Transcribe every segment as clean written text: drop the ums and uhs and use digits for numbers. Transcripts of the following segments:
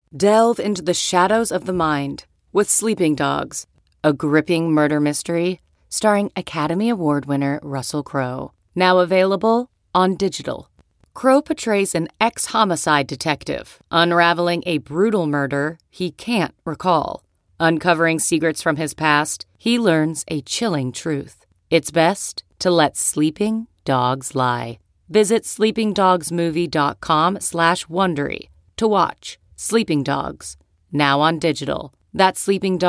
Delve into the shadows of the mind with Sleeping Dogs, a gripping murder mystery starring Academy Award winner Russell Crowe. Now available on digital. Crowe portrays an ex-homicide detective unraveling a brutal murder he can't recall. Uncovering secrets from his past, he learns a chilling truth. It's best to let sleeping dogs lie. Visit sleepingdogsmovie.com/Wondery to watch Sleeping Dogs, now on digital. That's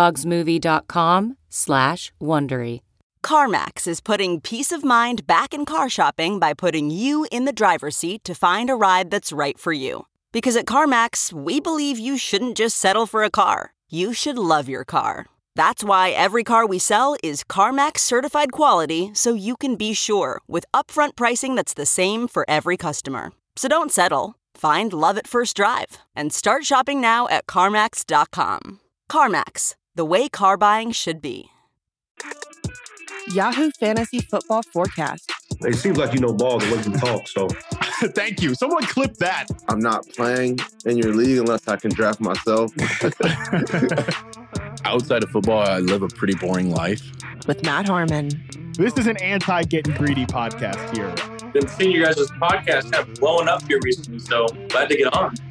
sleepingdogsmovie.com/Wondery. CarMax is putting peace of mind back in car shopping by putting you in the driver's seat to find a ride that's right for you. Because at CarMax, we believe you shouldn't just settle for a car. You should love your car. That's why every car we sell is CarMax certified quality, so you can be sure with upfront pricing that's the same for every customer. So don't settle. Find love at first drive and start shopping now at CarMax.com. CarMax, the way car buying should be. Yahoo Fantasy Football Forecast. It seems like you know ball the way you talk, so. Thank you. Someone clip that. I'm not playing in your league unless I can draft myself. Outside of football, I live a pretty boring life. With Matt Harmon. This is an anti-getting greedy podcast here. Been seeing you guys' podcast kind of blowing up here recently, so glad to get on.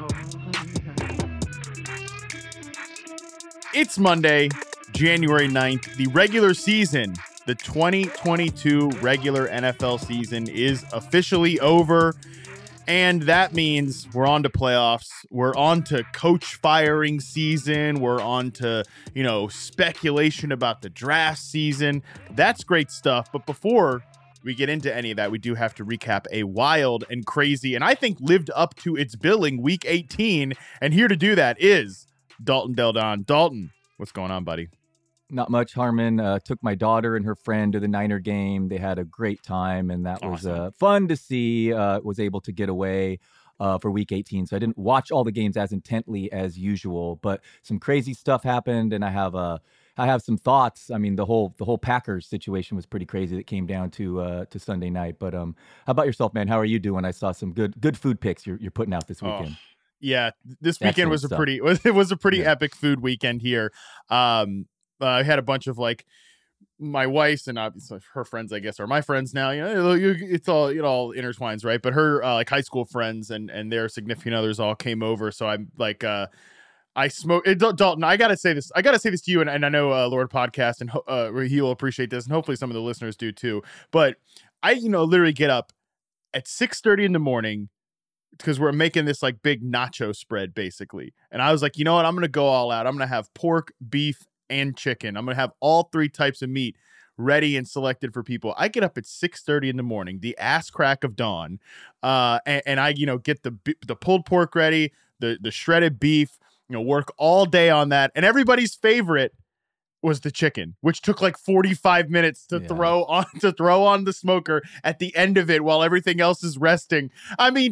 It's Monday, January 9th. The regular season, the 2022 regular NFL season is officially over. And that means we're on to playoffs. We're on to coach firing season. We're on to, speculation about the draft season. That's great stuff. But before we get into any of that, we do have to recap a wild and crazy, and I think lived up to its billing, Week 18. And here to do that is Dalton Del Don. Dalton, what's going on, buddy? Not much, Harmon. Took my daughter and her friend to the Niner game. They had a great time, and that awesome. Was fun to see. Was able to get away for Week 18, so I didn't watch all the games as intently as usual. But some crazy stuff happened, and I have some thoughts. I mean, the whole Packers situation was pretty crazy. That came down to Sunday night. But how about yourself, man? How are you doing? I saw some good food pics you're putting out this weekend. Oh, yeah, this weekend was a pretty epic food weekend here. I had a bunch of my wife's and obviously her friends, I guess, are my friends now. It's all intertwines, right? But her high school friends and their significant others all came over. So I'm I smoke. Dalton, I gotta say this to you, and I know Lord Podcast and he will appreciate this, and hopefully some of the listeners do too. But I literally get up at 6:30 in the morning because we're making this big nacho spread basically, and I was like, you know what, I'm gonna go all out. I'm gonna have pork, beef, and chicken. I'm going to have all three types of meat ready and selected for people. I get up at 6:30 in the morning, the ass crack of dawn. And I, get the pulled pork ready, the shredded beef, work all day on that. And everybody's favorite was the chicken, which took 45 minutes to throw on the smoker at the end of it while everything else is resting. I mean,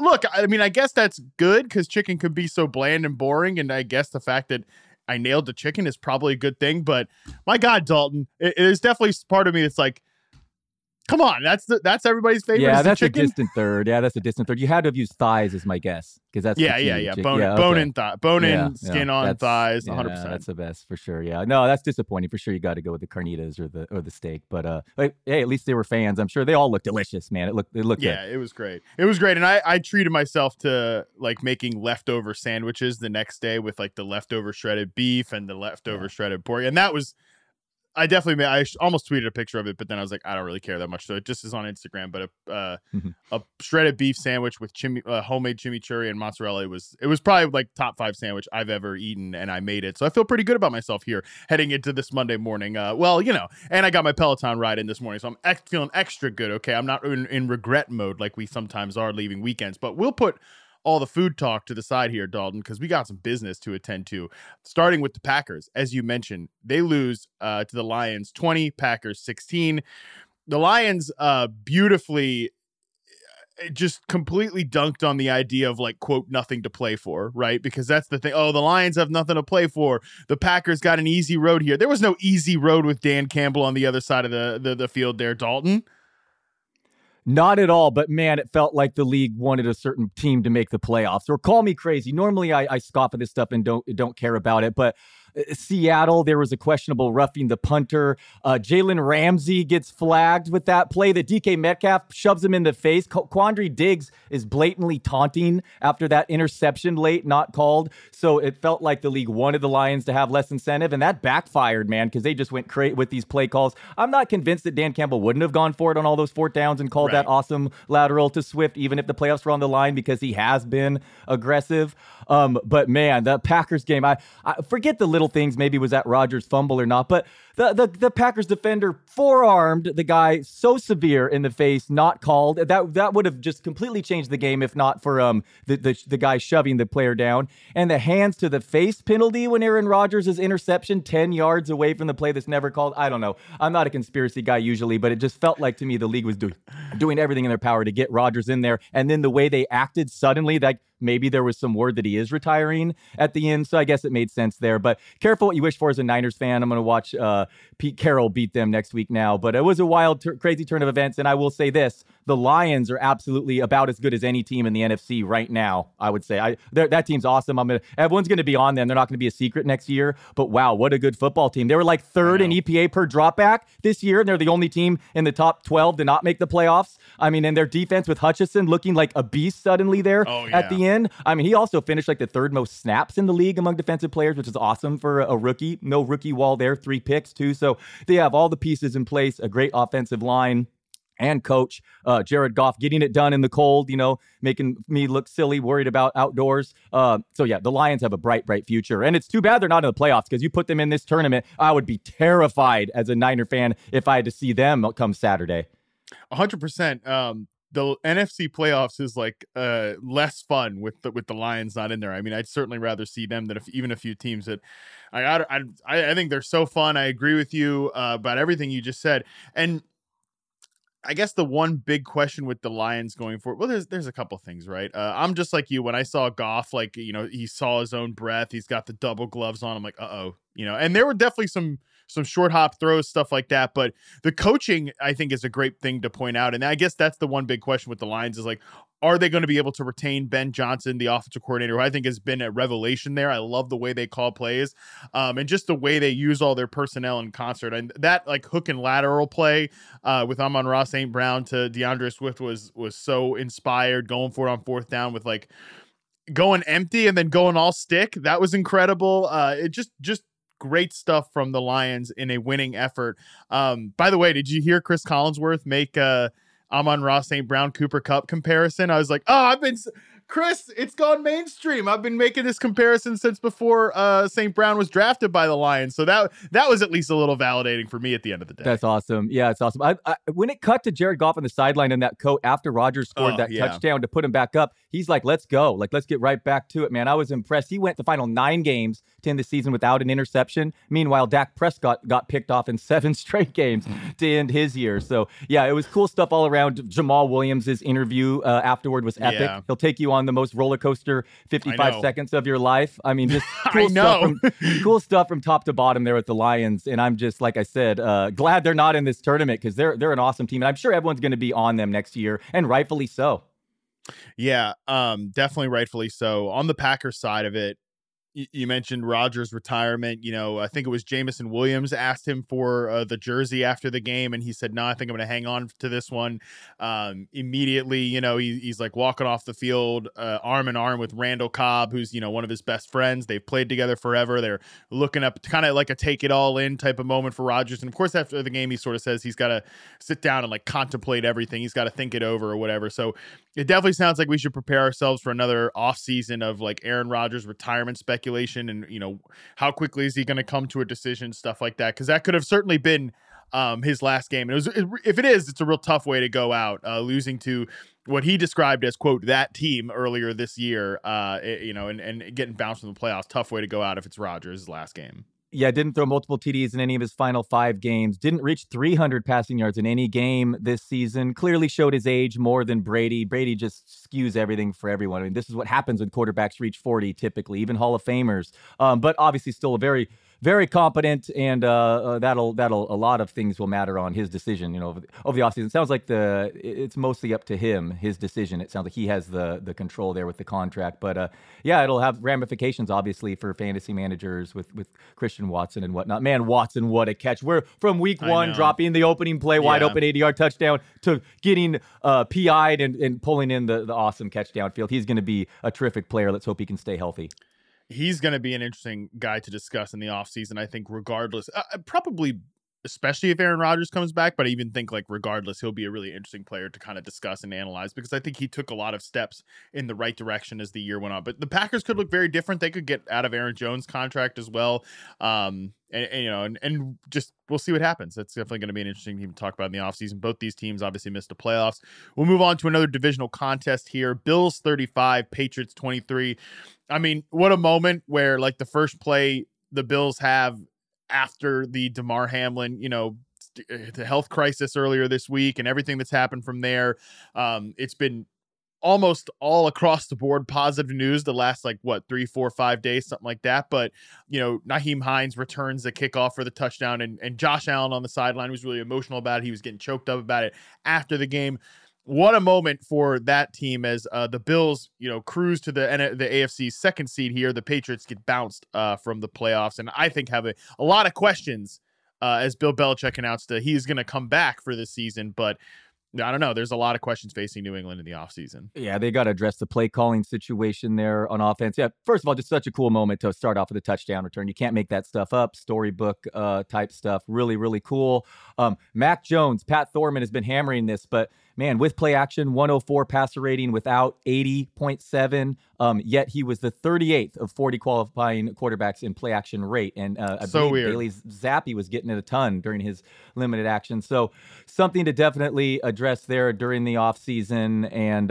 I guess that's good because chicken can be so bland and boring. And I guess the fact that I nailed the chicken is probably a good thing, but my God, Dalton, it is definitely part of me that's come on, that's everybody's favorite. Yeah, that's a distant third. Yeah, that's a distant third. You had to have used thighs as my guess because that's bone in, skin on thighs, 100%. That's the best for sure. Yeah, no, that's disappointing for sure. You got to go with the carnitas or the steak, but hey, at least they were fans. I'm sure they all looked delicious, man. It looked good. Yeah, it was great. And I treated myself to making leftover sandwiches the next day with the leftover shredded beef and the leftover shredded pork, and that was. I almost tweeted a picture of it, but then I was like, I don't really care that much. So it just is on Instagram. But a shredded beef sandwich with homemade chimichurri and mozzarella. It was probably top 5 sandwich I've ever eaten, and I made it. So I feel pretty good about myself here heading into this Monday morning. And I got my Peloton ride in this morning, so I'm feeling extra good. Okay, I'm not in regret mode like we sometimes are leaving weekends, but we'll put all the food talk to the side here, Dalton, because we got some business to attend to. Starting with the Packers, as you mentioned, they lose to the Lions 20, Packers 16. The Lions beautifully just completely dunked on the idea of quote, nothing to play for, right? Because that's the thing. Oh, the Lions have nothing to play for. The Packers got an easy road here. There was no easy road with Dan Campbell on the other side of the field there, Dalton. Not at all, but man, it felt like the league wanted a certain team to make the playoffs. Or call me crazy. Normally, I scoff at this stuff and don't care about it, but Seattle, there was a questionable roughing the punter. Jalen Ramsey gets flagged with that play that DK Metcalf shoves him in the face. Quandre Diggs is blatantly taunting after that interception late, not called. So it felt like the league wanted the Lions to have less incentive, and that backfired, man, because they just went crazy with these play calls. I'm not convinced that Dan Campbell wouldn't have gone for it on all those fourth downs and called that awesome lateral to Swift, even if the playoffs were on the line, because he has been aggressive. But man, the Packers game, I forget the little things, maybe was that Rodgers fumble or not, but the Packers defender forearmed the guy so severe in the face, not called. That would have just completely changed the game if not for the guy shoving the player down. And the hands to the face penalty when Aaron Rodgers' interception 10 yards away from the play that's never called. I don't know. I'm not a conspiracy guy usually, but it just felt like to me the league was doing everything in their power to get Rodgers in there. And then the way they acted suddenly, like maybe there was some word that he is retiring at the end. So I guess it made sense there. But careful what you wish for as a Niners fan. I'm going to watch Pete Carroll beat them next week now. But it was a wild, crazy turn of events. And I will say this, the Lions are absolutely about as good as any team in the NFC right now, I would say. That team's awesome. Everyone's going to be on them. They're not going to be a secret next year. But wow, what a good football team. They were like third in EPA per dropback this year, and they're the only team in the top 12 to not make the playoffs. I mean, and their defense with Hutchinson looking like a beast suddenly there at the end. I mean, he also finished like the third most snaps in the league among defensive players, which is awesome for a rookie. No rookie wall there, 3 picks too. So they have all the pieces in place, a great offensive line and coach, Jared Goff getting it done in the cold, making me look silly, worried about outdoors. So yeah, the Lions have a bright, bright future. And it's too bad they're not in the playoffs, because you put them in this tournament, I would be terrified as a Niner fan if I had to see them come Saturday. 100%. The NFC playoffs is like less fun with the Lions not in there. I mean, I'd certainly rather see them than even a few teams that I think they're so fun. I agree with you about everything you just said. And I guess the one big question with the Lions going forward, well, there's a couple things, right? I'm just like you. When I saw Goff, like, he saw his own breath. He's got the double gloves on. I'm like, and there were definitely some short hop throws, stuff like that. But the coaching, I think, is a great thing to point out. And I guess that's the one big question with the Lions is like, are they going to be able to retain Ben Johnson, the offensive coordinator, who I think has been a revelation there? I love the way they call plays and just the way they use all their personnel in concert. And that like hook and lateral play with Amon-Ra St. Brown to DeAndre Swift was so inspired, going for it on fourth down with like going empty and then going all stick. That was incredible. It just great stuff from the Lions in a winning effort. By the way, did you hear Chris Collinsworth make Amon-Ra St. Brown Cooper Kupp comparison? I was like, Chris, it's gone mainstream. I've been making this comparison since before St. Brown was drafted by the Lions. So that was at least a little validating for me at the end of the day. That's awesome. Yeah, it's awesome. When it cut to Jared Goff on the sideline in that coat after Rodgers scored touchdown to put him back up, he's like, let's go. Like, let's get right back to it, man. I was impressed. He went the final 9 games to end the season without an interception. Meanwhile, Dak Prescott got picked off in 7 straight games to end his year. So, yeah, it was cool stuff all around. Jamal Williams' interview afterward was epic. Yeah. He'll take you on the most roller coaster 55 seconds of your life. I mean, just cool stuff from top to bottom there with the Lions. And I'm just, like I said, glad they're not in this tournament, because they're an awesome team. And I'm sure everyone's going to be on them next year, and rightfully so. Yeah, definitely rightfully so. On the Packers side of it, you mentioned Rodgers' retirement. I think it was Jameson Williams asked him for the jersey after the game, and he said, no, I think I'm going to hang on to this one. Immediately, he's like walking off the field arm in arm with Randall Cobb, who's, one of his best friends. They've played together forever. They're looking up, kind of like a take it all in type of moment for Rodgers. And of course, after the game, he sort of says he's got to sit down and like contemplate everything. He's got to think it over or whatever. So it definitely sounds like we should prepare ourselves for another off season of like Aaron Rodgers retirement speculation, and how quickly is he going to come to a decision, stuff like that, because that could have certainly been his last game. If it is, it's a real tough way to go out, losing to what he described as, quote, that team earlier this year, and getting bounced in the playoffs. Tough way to go out if it's Rodgers' last game. Yeah, didn't throw multiple TDs in any of his final 5 games. Didn't reach 300 passing yards in any game this season. Clearly showed his age more than Brady. Brady just skews everything for everyone. I mean, this is what happens when quarterbacks reach 40 typically, even Hall of Famers. But obviously still a very, very competent, and that'll a lot of things will matter on his decision. Over the offseason. It sounds like it's mostly up to him, his decision. It sounds like he has the control there with the contract. But yeah, it'll have ramifications obviously for fantasy managers with Christian Watson and whatnot. Man, Watson, what a catch! We're from week one dropping the opening play wide open 80-yard touchdown to getting PI'd and pulling in the awesome catch downfield. He's going to be a terrific player. Let's hope he can stay healthy. He's going to be an interesting guy to discuss in the offseason, I think, regardless. Probably, especially if Aaron Rodgers comes back, but I even think, like, regardless, he'll be a really interesting player to kind of discuss and analyze, because I think he took a lot of steps in the right direction as the year went on. But the Packers could look very different. They could get out of Aaron Jones' contract as well. And just we'll see what happens. That's definitely going to be an interesting team to talk about in the offseason. Both these teams obviously missed the playoffs. We'll move on to another divisional contest here. Bills 35, Patriots 23. I mean, what a moment where, like, the first play the Bills have after the Damar Hamlin, the health crisis earlier this week and everything that's happened from there. It's been almost all across the board positive news the last 3, 4, 5 days, something like that. But, Nyheim Hines returns the kickoff for the touchdown, and Josh Allen on the sideline was really emotional about it. He was getting choked up about it after the game. What a moment for that team as the Bills, cruise to the AFC's second seed here. The Patriots get bounced from the playoffs, and I think have a lot of questions as Bill Belichick announced he's going to come back for this season. But I don't know. There's a lot of questions facing New England in the offseason. Yeah, they got to address the play calling situation there on offense. Yeah, first of all, just such a cool moment to start off with a touchdown return. You can't make that stuff up. Storybook type stuff. Really, really cool. Mac Jones, Pat Thorman has been hammering this, but man, with play action, 104 passer rating without 80.7. Yet he was the 38th of 40 qualifying quarterbacks in play action rate. And I believe weird. Bailey Zappi was getting it a ton during his limited action. So something to definitely address there during the offseason. And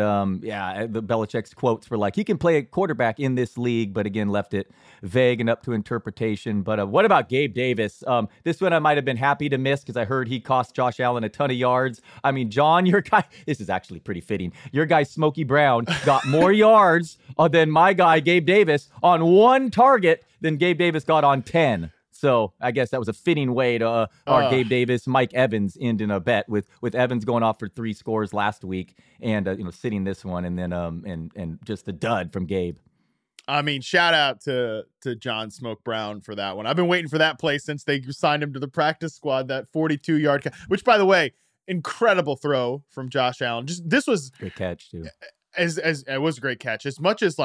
the Belichick's quotes were like, he can play a quarterback in this league, but again, left it vague and up to interpretation. But what about Gabe Davis? This one I might have been happy to miss because I heard he cost Josh Allen a ton of yards. I mean, John, your guy, this is actually pretty fitting. Your guy, Smokey Brown, got more yards than my guy, Gabe Davis, on one target than Gabe Davis got on 10. So I guess that was a fitting way to our Gabe Davis, Mike Evans end in a bet with Evans going off for 3 scores last week and sitting this one, and then and just a dud from Gabe. I mean, shout out to John Smoke Brown for that one. I've been waiting for that play since they signed him to the practice squad. That 42-yard which, by the way, incredible throw from Josh Allen. This was great catch too. As it was a great catch. As much as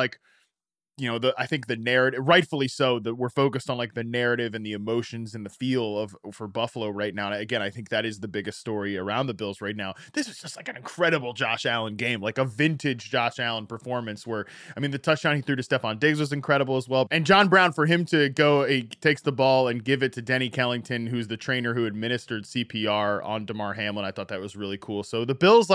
I think the narrative, rightfully so, that we're focused on the narrative and the emotions and the feel for Buffalo right now. And again, I think that is the biggest story around the Bills right now. This is just an incredible Josh Allen game, a vintage Josh Allen performance where, I mean, the touchdown he threw to Stephon Diggs was incredible as well. And John Brown, for him to go, he takes the ball and give it to Denny Kellington, who's the trainer who administered CPR on Damar Hamlin. I thought that was really cool. So the Bills,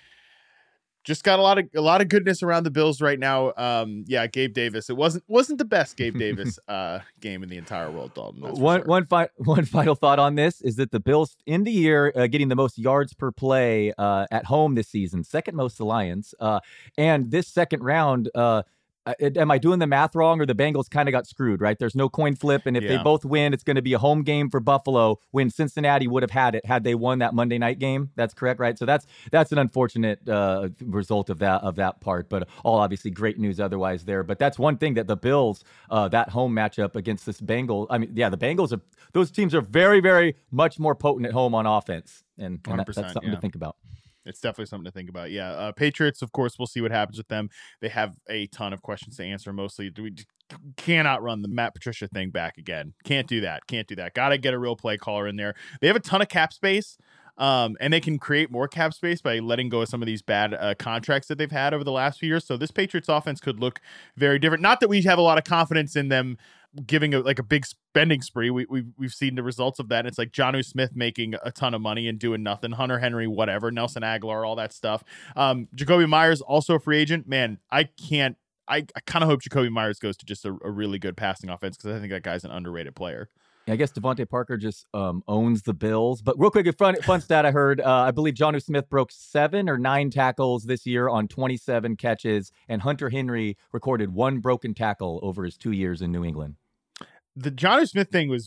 just got a lot of goodness around the Bills right now. Gabe Davis. It wasn't the best Gabe Davis game in the entire world, Dalton. One final thought on this is that the Bills in the year getting the most yards per play at home this season, second most to Lions, and this second round. Am I doing the math wrong, or the Bengals kind of got screwed, right? There's no coin flip, and if they both win, it's going to be a home game for Buffalo when Cincinnati would have had it had they won that Monday night game. That's correct, right? So that's an unfortunate result of that part, but all obviously great news otherwise there. But that's one thing that the Bills, that home matchup against this Bengals, the Bengals those teams are very, very much more potent at home on offense, and that's something to think about. It's definitely something to think about. Yeah. Patriots, of course, we'll see what happens with them. They have a ton of questions to answer. Mostly, we cannot run the Matt Patricia thing back again. Can't do that. Got to get a real play caller in there. They have a ton of cap space, and they can create more cap space by letting go of some of these bad contracts that they've had over the last few years. So this Patriots offense could look very different. Not that we have a lot of confidence in them giving a big spending spree. We've seen the results of that. And it's Jonnu Smith making a ton of money and doing nothing. Hunter Henry, whatever. Nelson Aguilar, all that stuff. Jacoby Myers, also a free agent. Man, I kind of hope Jacoby Myers goes to just a really good passing offense, because I think that guy's an underrated player. I guess Devontae Parker just owns the Bills. But real quick, a fun stat I heard, I believe Jonnu Smith broke 7 or 9 tackles this year on 27 catches, and Hunter Henry recorded 1 broken tackle over his 2 years in New England. the Jonnu Smith thing was,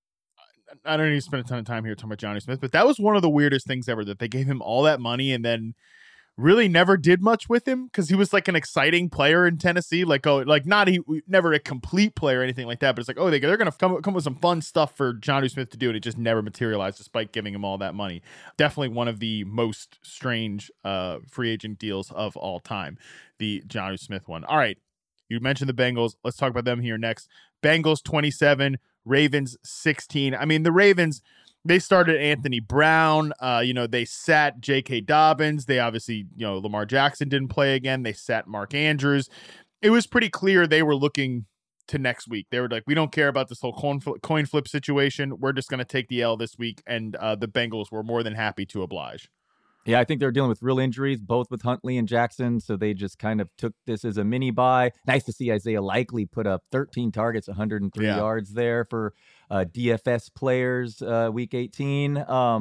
I don't need to spend a ton of time here talking about Jonnu Smith, but that was one of the weirdest things ever, that they gave him all that money and then really never did much with him, because he was like an exciting player in Tennessee. Like, never a complete player or anything like that, but it's like, they're going to come with some fun stuff for Jonnu Smith to do, and it just never materialized despite giving him all that money. Definitely one of the most strange free agent deals of all time, the Jonnu Smith one. All right, you mentioned the Bengals. Let's talk about them here next. Bengals 27, Ravens 16. I mean, the Ravens, they started Anthony Brown. They sat J.K. Dobbins. They obviously, Lamar Jackson didn't play again. They sat Mark Andrews. It was pretty clear they were looking to next week. They were like, we don't care about this whole coin flip situation. We're just going to take the L this week. And the Bengals were more than happy to oblige. Yeah, I think they're dealing with real injuries, both with Huntley and Jackson, so they just kind of took this as a mini bye. Nice to see Isaiah Likely put up 13 targets, 103 yards there for DFS players week 18.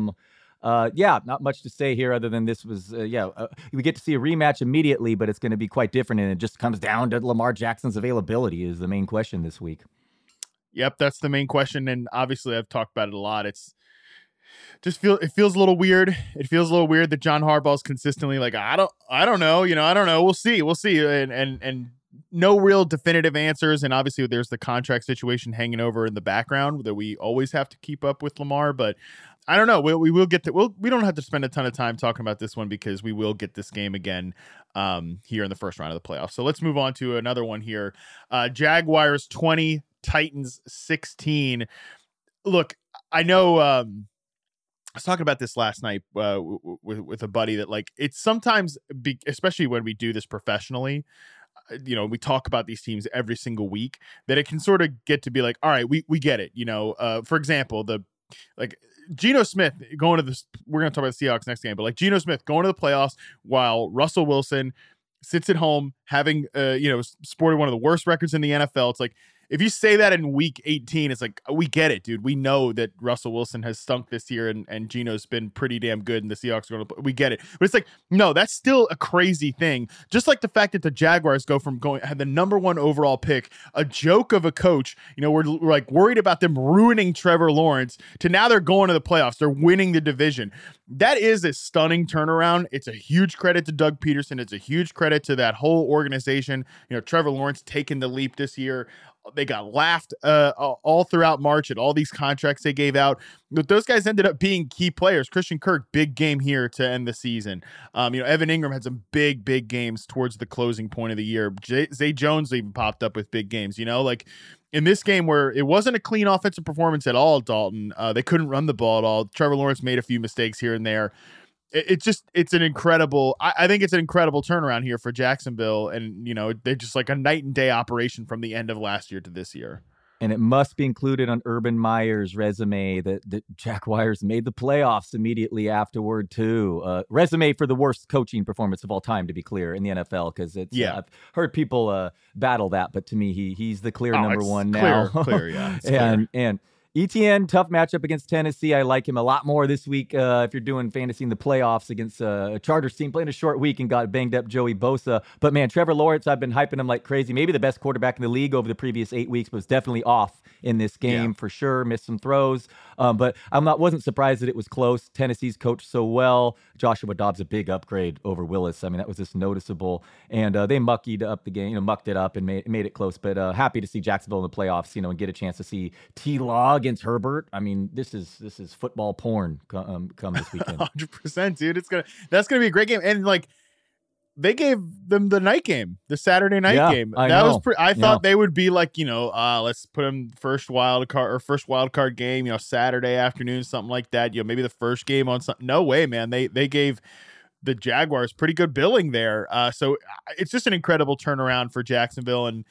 Not much to say here other than this was, we get to see a rematch immediately, but it's going to be quite different, and it just comes down to Lamar Jackson's availability is the main question this week. Yep, that's the main question, and obviously I've talked about it a lot. It feels a little weird. It feels a little weird that John Harbaugh's consistently like, I don't know. I don't know. We'll see. And no real definitive answers. And obviously there's the contract situation hanging over in the background that we always have to keep up with Lamar. But I don't know. We will get to, we don't have to spend a ton of time talking about this one, because we will get this game again here in the first round of the playoffs. So let's move on to another one here. Jaguars 20, Titans 16. Look, I know, I was talking about this last night with a buddy that, like, it's sometimes, especially when we do this professionally, we talk about these teams every single week, that it can sort of get to be like, all right, we get it. For example, Geno Smith going to this, we're going to talk about the Seahawks next game, but like Geno Smith going to the playoffs while Russell Wilson sits at home having, sporting one of the worst records in the NFL. It's like, if you say that in week 18, it's like, we get it, dude. We know that Russell Wilson has stunk this year and Geno's been pretty damn good and the Seahawks are going to, we get it. But it's like, no, that's still a crazy thing. Just like the fact that the Jaguars had the number 1 overall pick, a joke of a coach, we're like worried about them ruining Trevor Lawrence, to now they're going to the playoffs. They're winning the division. That is a stunning turnaround. It's a huge credit to Doug Peterson. It's a huge credit to that whole organization. Trevor Lawrence taking the leap this year. They got laughed all throughout March at all these contracts they gave out. But those guys ended up being key players. Christian Kirk, big game here to end the season. Evan Ingram had some big games towards the closing point of the year. Zay Jones even popped up with big games. Like in this game where it wasn't a clean offensive performance at all, Dalton. They couldn't run the ball at all. Trevor Lawrence made a few mistakes here and there. It's an incredible, I think it's an incredible turnaround here for Jacksonville. And, they're just like a night and day operation from the end of last year to this year. And it must be included on Urban Meyer's resume that Jaguars made the playoffs immediately afterward, too. Resume for the worst coaching performance of all time, to be clear, in the NFL, because I've heard people battle that, but to me, he's the clear number one now. Clear, yeah. And ETN, tough matchup against Tennessee. I like him a lot more this week if you're doing fantasy in the playoffs against a Chargers team playing a short week and got banged up Joey Bosa. But, man, Trevor Lawrence, I've been hyping him like crazy. Maybe the best quarterback in the league over the previous 8 weeks, but was definitely off in this game for sure. Missed some throws. But wasn't surprised that it was close. Tennessee's coached so well. Joshua Dobbs, a big upgrade over Willis. I mean, that was just noticeable. And they mucked it up and made it close. But happy to see Jacksonville in the playoffs, and get a chance to see T-Law against Herbert. I mean, this is football porn come this weekend. 100%, dude. That's gonna be a great game. And like, they gave them the night game, the Saturday night game. I thought they would be like, let's put them first wild card game, Saturday afternoon, something like that. Maybe the first game on something. No way, man. They gave the Jaguars pretty good billing there. So it's just an incredible turnaround for Jacksonville. And,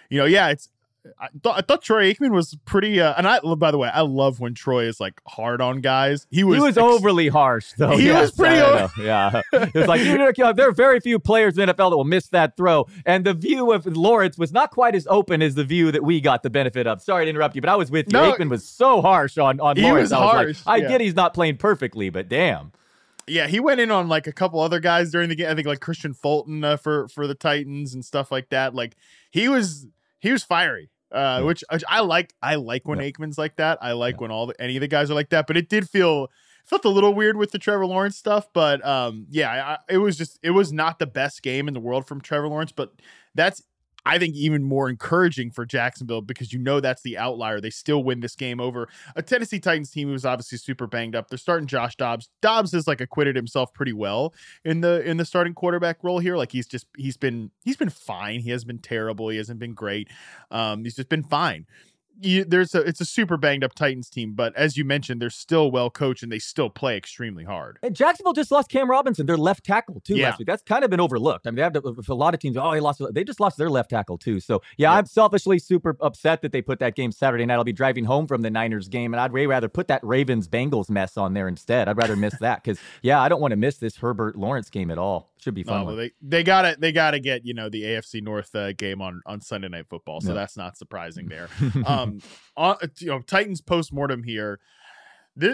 I thought Troy Aikman was pretty, and by the way, I love when Troy is like hard on guys. He was overly harsh, though. He was pretty, yeah. It's like, there are very few players in the NFL that will miss that throw. And the view of Lawrence was not quite as open as the view that we got the benefit of. Sorry to interrupt you, but I was with you. No, Aikman was so harsh on Lawrence. He was harsh. I get he's not playing perfectly, but damn. Yeah, he went in on like a couple other guys during the game. I think like Christian Fulton for the Titans and stuff like that. Like he was fiery. which I like. I like when Aikman's like that. I like when any of the guys are like that. But it did felt a little weird with the Trevor Lawrence stuff. But it was not the best game in the world from Trevor Lawrence. But that's, I think, even more encouraging for Jacksonville, because that's the outlier. They still win this game over a Tennessee Titans team who was obviously super banged up. They're starting Josh Dobbs. Dobbs has acquitted himself pretty well in the starting quarterback role here. He's been fine. He hasn't been terrible. He hasn't been great. He's just been fine. It's a super banged up Titans team, but as you mentioned, they're still well coached and they still play extremely hard. And Jacksonville just lost Cam Robinson, their left tackle too last week. That's kind of been overlooked. I mean, a lot of teams, they just lost their left tackle too. So I'm selfishly super upset that they put that game Saturday night. I'll be driving home from the Niners game, and I'd way rather put that Ravens Bengals mess on there instead. I'd rather miss that because I don't want to miss this Herbert Lawrence game at all. Should be fun. No, they gotta get the AFC North game on Sunday Night Football, so that's not surprising there. Titans postmortem here. This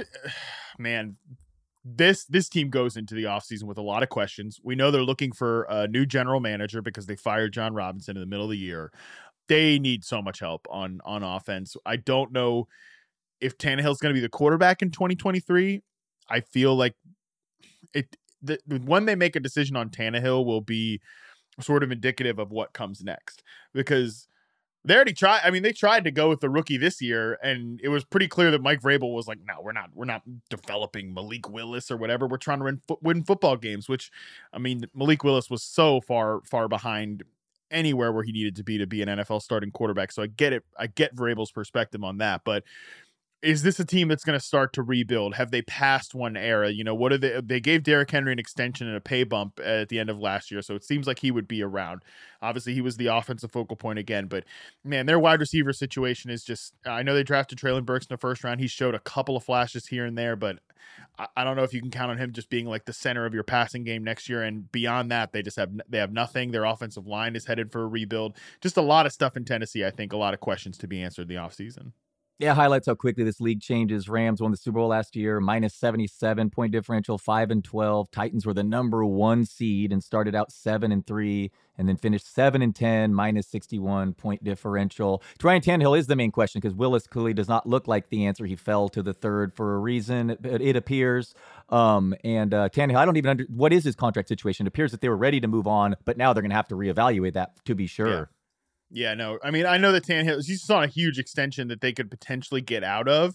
team goes into the offseason with a lot of questions. We know they're looking for a new general manager because they fired John Robinson in the middle of the year. They need so much help on offense. I don't know if Tannehill's going to be the quarterback in 2023. I feel like when they make a decision on Tannehill will be sort of indicative of what comes next, because they already tried. I mean, they tried to go with the rookie this year, and it was pretty clear that Mike Vrabel was like, "No, we're not developing Malik Willis or whatever. We're trying to win football games." Which, I mean, Malik Willis was so far behind anywhere where he needed to be an NFL starting quarterback. So I get it. I get Vrabel's perspective on that, but is this a team that's going to start to rebuild? Have they passed one era? What are they gave Derrick Henry an extension and a pay bump at the end of last year, so it seems like he would be around. Obviously, he was the offensive focal point again, but man, their wide receiver situation is just, I know they drafted Treylon Burks in the first round. He showed a couple of flashes here and there, but I don't know if you can count on him just being like the center of your passing game next year. And beyond that, they have nothing. Their offensive line is headed for a rebuild. Just a lot of stuff in Tennessee. I think a lot of questions to be answered in the offseason. Yeah, highlights how quickly this league changes. Rams won the Super Bowl last year, minus 77 point differential, 5-12. Titans were the number 1 seed and started out 7-3, and then finished 7-10, minus 61 point differential. Ryan Tannehill is the main question because Willis clearly does not look like the answer. He fell to the third for a reason, it appears. Tannehill, I don't even what is his contract situation? It appears that they were ready to move on, but now they're going to have to reevaluate that to be sure. Yeah, no. I mean, I know that Tannehill, he's on a huge extension that they could potentially get out of.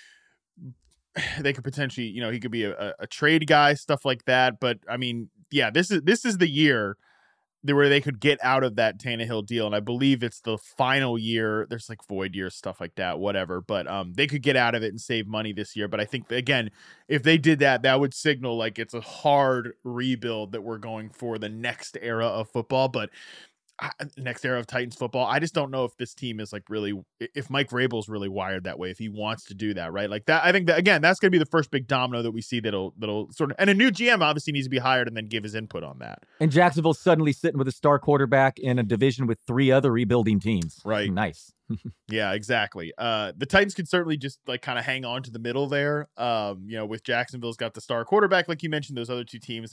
They could potentially, he could be a trade guy, stuff like that. But I mean, yeah, this is the year where they could get out of that Tannehill deal, and I believe it's the final year. There's void years, stuff like that, whatever. But they could get out of it and save money this year. But I think again, if they did that, that would signal it's a hard rebuild that we're going for the next era of football. But next era of Titans football, I just don't know if this team is really, if Mike Vrabel's really wired that way, if he wants to do that, right? That, I think that again, that's going to be the first big domino that we see that'll sort of, and a new GM obviously needs to be hired and then give his input on that. And Jacksonville's suddenly sitting with a star quarterback in a division with 3 other rebuilding teams. Right. Nice. Yeah, exactly. The Titans could certainly just kind of hang on to the middle there. With Jacksonville's got the star quarterback, like you mentioned, those other 2 teams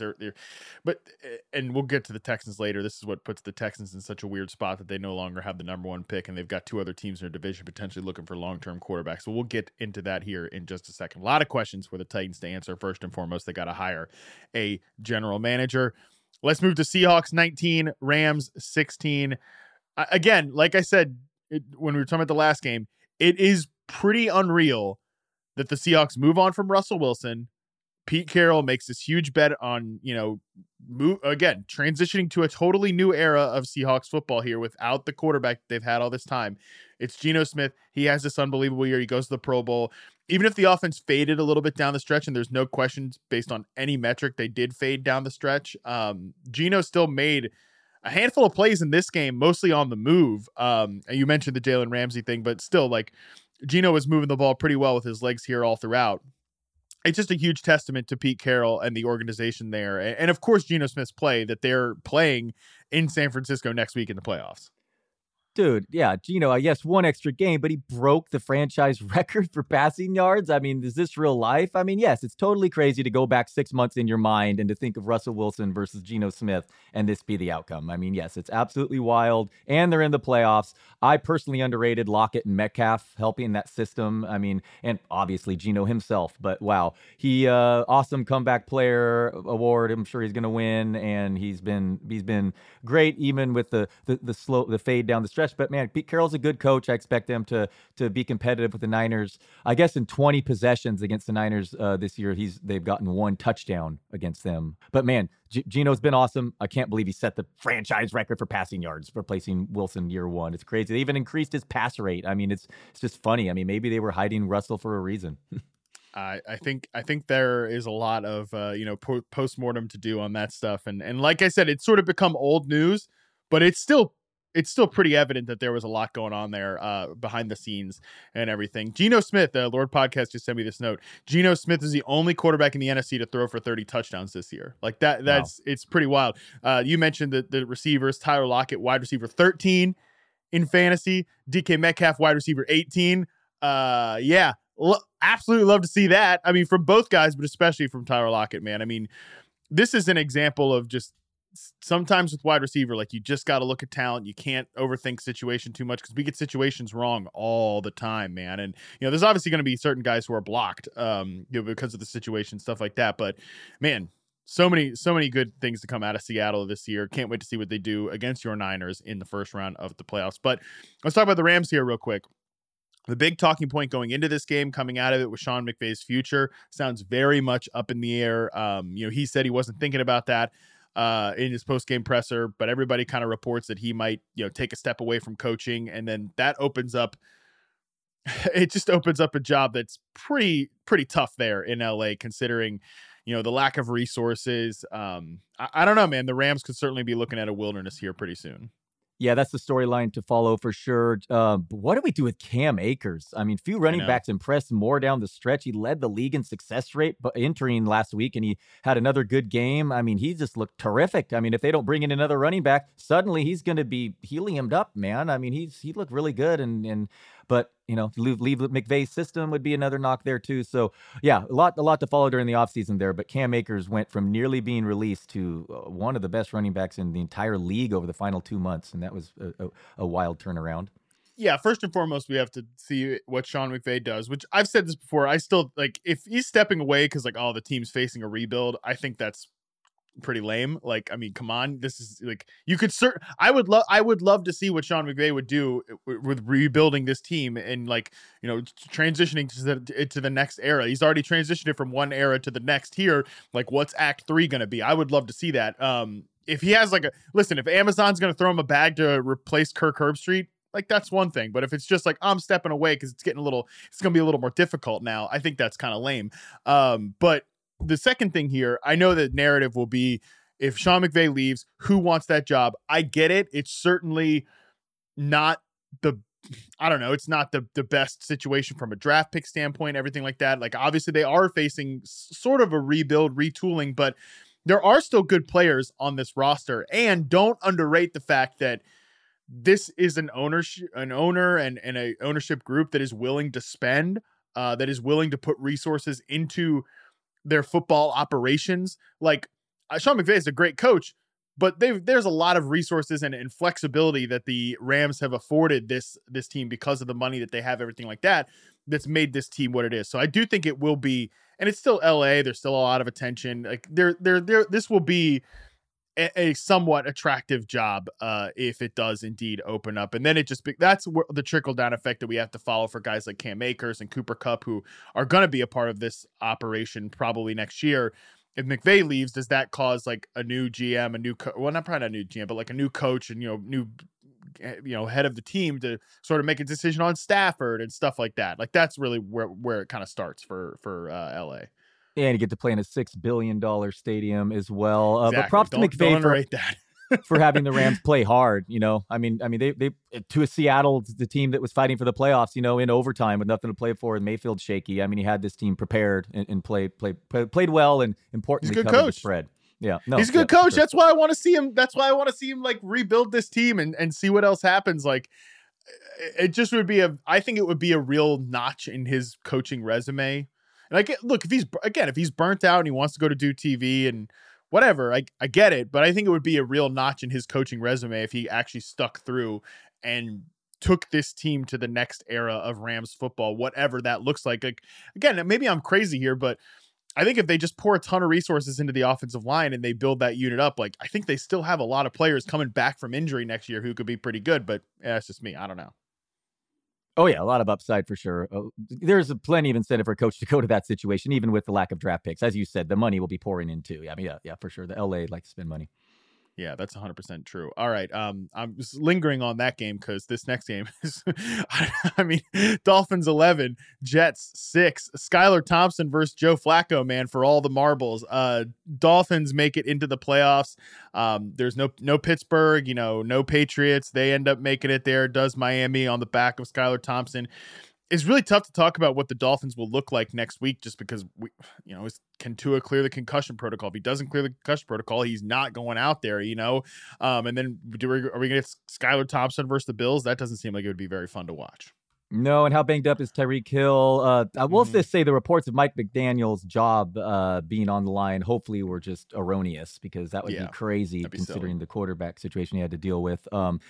and we'll get to the Texans later. This is what puts the Texans in such a weird spot that they no longer have the number 1 pick, and they've got 2 other teams in their division potentially looking for long-term quarterbacks. So we'll get into that here in just a second. A lot of questions for the Titans to answer. First and foremost, they got to hire a general manager. Let's move to Seahawks 19, Rams 16. Again, like I said, when we were talking about the last game, it is pretty unreal that the Seahawks move on from Russell Wilson. Pete Carroll makes this huge bet on, transitioning to a totally new era of Seahawks football here without the quarterback they've had all this time. It's Geno Smith. He has this unbelievable year. He goes to the Pro Bowl. Even if the offense faded a little bit down the stretch, and there's no questions based on any metric, they did fade down the stretch. Geno still made a handful of plays in this game, mostly on the move. And you mentioned the Jalen Ramsey thing, but still, Geno was moving the ball pretty well with his legs here all throughout. It's just a huge testament to Pete Carroll and the organization there. And of course, Geno Smith's play that they're playing in San Francisco next week in the playoffs. Dude, yeah, Geno, yes, one extra game, but he broke the franchise record for passing yards. I mean, is this real life? I mean, yes, it's totally crazy to go back 6 months in your mind and to think of Russell Wilson versus Geno Smith and this be the outcome. I mean, yes, it's absolutely wild, and they're in the playoffs. I personally underrated Lockett and Metcalf helping that system. I mean, and obviously Geno himself, but wow, he awesome comeback player award. I'm sure he's going to win, and he's been great even with the fade down the stretch. But man, Pete Carroll's a good coach. I expect them to be competitive with the Niners. I guess in 20 possessions against the Niners this year, they've gotten 1 touchdown against them. But man, Geno's been awesome. I can't believe he set the franchise record for passing yards, replacing Wilson year 1. It's crazy. They even increased his pass rate. I mean, it's just funny. I mean, maybe they were hiding Russell for a reason. I think there is a lot of postmortem to do on that stuff, and like I said, it's sort of become old news, but it's still pretty evident that there was a lot going on there behind the scenes and everything. Geno Smith, the Lord Podcast just sent me this note. Geno Smith is the only quarterback in the NFC to throw for 30 touchdowns this year. Like that, it's pretty wild. You mentioned the receivers, Tyler Lockett, wide receiver 13 in fantasy, DK Metcalf, wide receiver 18. Absolutely love to see that. I mean, from both guys, but especially from Tyler Lockett, man. I mean, this is an example of just sometimes with wide receiver, like you just got to look at talent. You can't overthink situation too much because we get situations wrong all the time, man. And, there's obviously going to be certain guys who are blocked because of the situation, stuff like that. But man, so many good things to come out of Seattle this year. Can't wait to see what they do against your Niners in the first round of the playoffs. But let's talk about the Rams here real quick. The big talking point going into this game, coming out of it, was Sean McVay's future. Sounds very much up in the air. He said he wasn't thinking about that in his post-game presser, but everybody kind of reports that he might, take a step away from coaching. And then that opens up a job that's pretty tough there in LA, considering, the lack of resources. I don't know, man. The Rams could certainly be looking at a wilderness here pretty soon. Yeah, that's the storyline to follow for sure. But what do we do with Cam Akers? I mean, few running backs impressed more down the stretch. He led the league in success rate but entering last week, and he had another good game. I mean, he just looked terrific. I mean, if they don't bring in another running back, suddenly he's going to be heliumed up, man. I mean, he looked really good, but leave McVay's system would be another knock there too. So yeah, a lot to follow during the offseason there. But Cam Akers went from nearly being released to one of the best running backs in the entire league over the final 2 months, and that was a wild turnaround. Yeah, first and foremost, we have to see what Sean McVay does, which I've said this before. I still if he's stepping away because the team's facing a rebuild, I think that's pretty lame. I mean, come on, this is you could I would love to see what Sean McVay would do with rebuilding this team and transitioning to the next era. He's already transitioned it from one era to the next here. What's Act 3 going to be? I would love to see that. If he has if Amazon's going to throw him a bag to replace Kirk Herbstreit, that's one thing. But if it's just I'm stepping away because it's going to be a little more difficult now, I think that's kind of lame. But the second thing here, I know the narrative will be if Sean McVay leaves, who wants that job? I get it. It's certainly not it's not the best situation from a draft pick standpoint, everything like that. Obviously they are facing sort of a rebuild, retooling, but there are still good players on this roster. And don't underrate the fact that this is an owner and a ownership group that is willing to spend, that is willing to put resources into their football operations. Sean McVay is a great coach, but there's a lot of resources and flexibility that the Rams have afforded this team because of the money that they have, everything like that, that's made this team what it is. So I do think it will be, and it's still LA. There's still a lot of attention. This will be a somewhat attractive job if it does indeed open up. And then that's the trickle down effect that we have to follow for guys like Cam Akers and Cooper Kupp, who are going to be a part of this operation probably next year. If McVay leaves, does that cause a new GM, not a new GM, but a new coach and, new, head of the team to sort of make a decision on Stafford and stuff like that? That's really where it kind of starts for LA. And you get to play in a $6 billion stadium as well. Exactly. But props to McVay for having the Rams play hard. I mean, they to a Seattle, the team that was fighting for the playoffs, in overtime with nothing to play for, and Mayfield shaky. I mean, he had this team prepared and played well, and importantly covered the spread. Yeah, no, he's a good coach. Sure. That's why I want to see him. That's why I want to see him like rebuild this team and see what else happens. Like, it just would be I think it would be a real notch in his coaching resume. And look, if he's burnt out and he wants to go to do TV and whatever, I get it. But I think it would be a real notch in his coaching resume if he actually stuck through and took this team to the next era of Rams football, whatever that looks like. Like, again, maybe I'm crazy here, but I think if they just pour a ton of resources into the offensive line and they build that unit up, like, I think they still have a lot of players coming back from injury next year who could be pretty good, but that's just me. I don't know. Oh, yeah, a lot of upside for sure. There's plenty of incentive for a coach to go to that situation, even with the lack of draft picks. As you said, the money will be pouring in too. I mean, yeah, for sure. The LA like to spend money. Yeah, that's 100% true. All right. I'm just lingering on that game because this next game is, I mean, Dolphins 11, Jets 6, Skylar Thompson versus Joe Flacco, man, for all the marbles. Dolphins make it into the playoffs. There's no Pittsburgh, no Patriots. They end up making it there. Does Miami on the back of Skylar Thompson. It's really tough to talk about what the Dolphins will look like next week just because can Tua clear the concussion protocol? If he doesn't clear the concussion protocol, he's not going out there, and then are we going to get Skylar Thompson versus the Bills? That doesn't seem like it would be very fun to watch. No, and how banged up is Tyreek Hill? I will just say the reports of Mike McDaniel's job being on the line hopefully were just erroneous because that would be crazy considering the quarterback situation he had to deal with.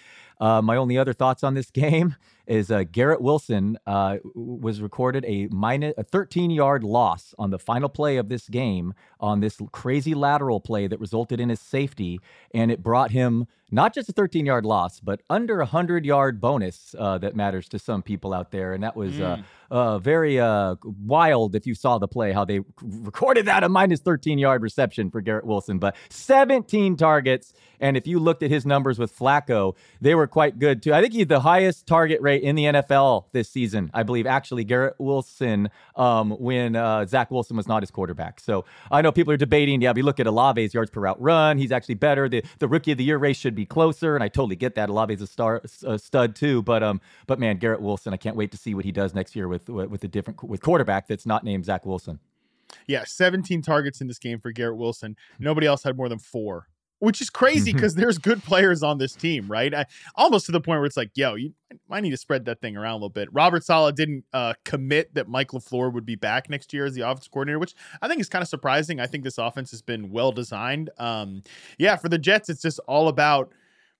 My only other thoughts on this game is Garrett Wilson was recorded a 13-yard loss on the final play of this game on this crazy lateral play that resulted in his safety, and it brought him not just a 13-yard loss, but under a 100-yard bonus that matters to some people out there. And that was very wild if you saw the play, how they recorded that a minus 13-yard reception for Garrett Wilson. But 17 targets, and if you looked at his numbers with Flacco, they were quite good too. I think he's the highest target rate in the NFL this season. I believe actually Garrett Wilson when Zach Wilson was not his quarterback. So I know people are debating, but you look at Olave's yards per route run, he's actually better. The rookie of the year race should be closer, and I totally get that. Olave's a stud too, but man, Garrett Wilson, I can't wait to see what he does next year with quarterback that's not named Zach Wilson. Yeah, 17 targets in this game for Garrett Wilson. Nobody else had more than 4. Which is crazy because there's good players on this team, right? Almost to the point where it's like, you might need to spread that thing around a little bit. Robert Saleh didn't commit that Mike LaFleur would be back next year as the offensive coordinator, which I think is kind of surprising. I think this offense has been well designed. For the Jets, it's just all about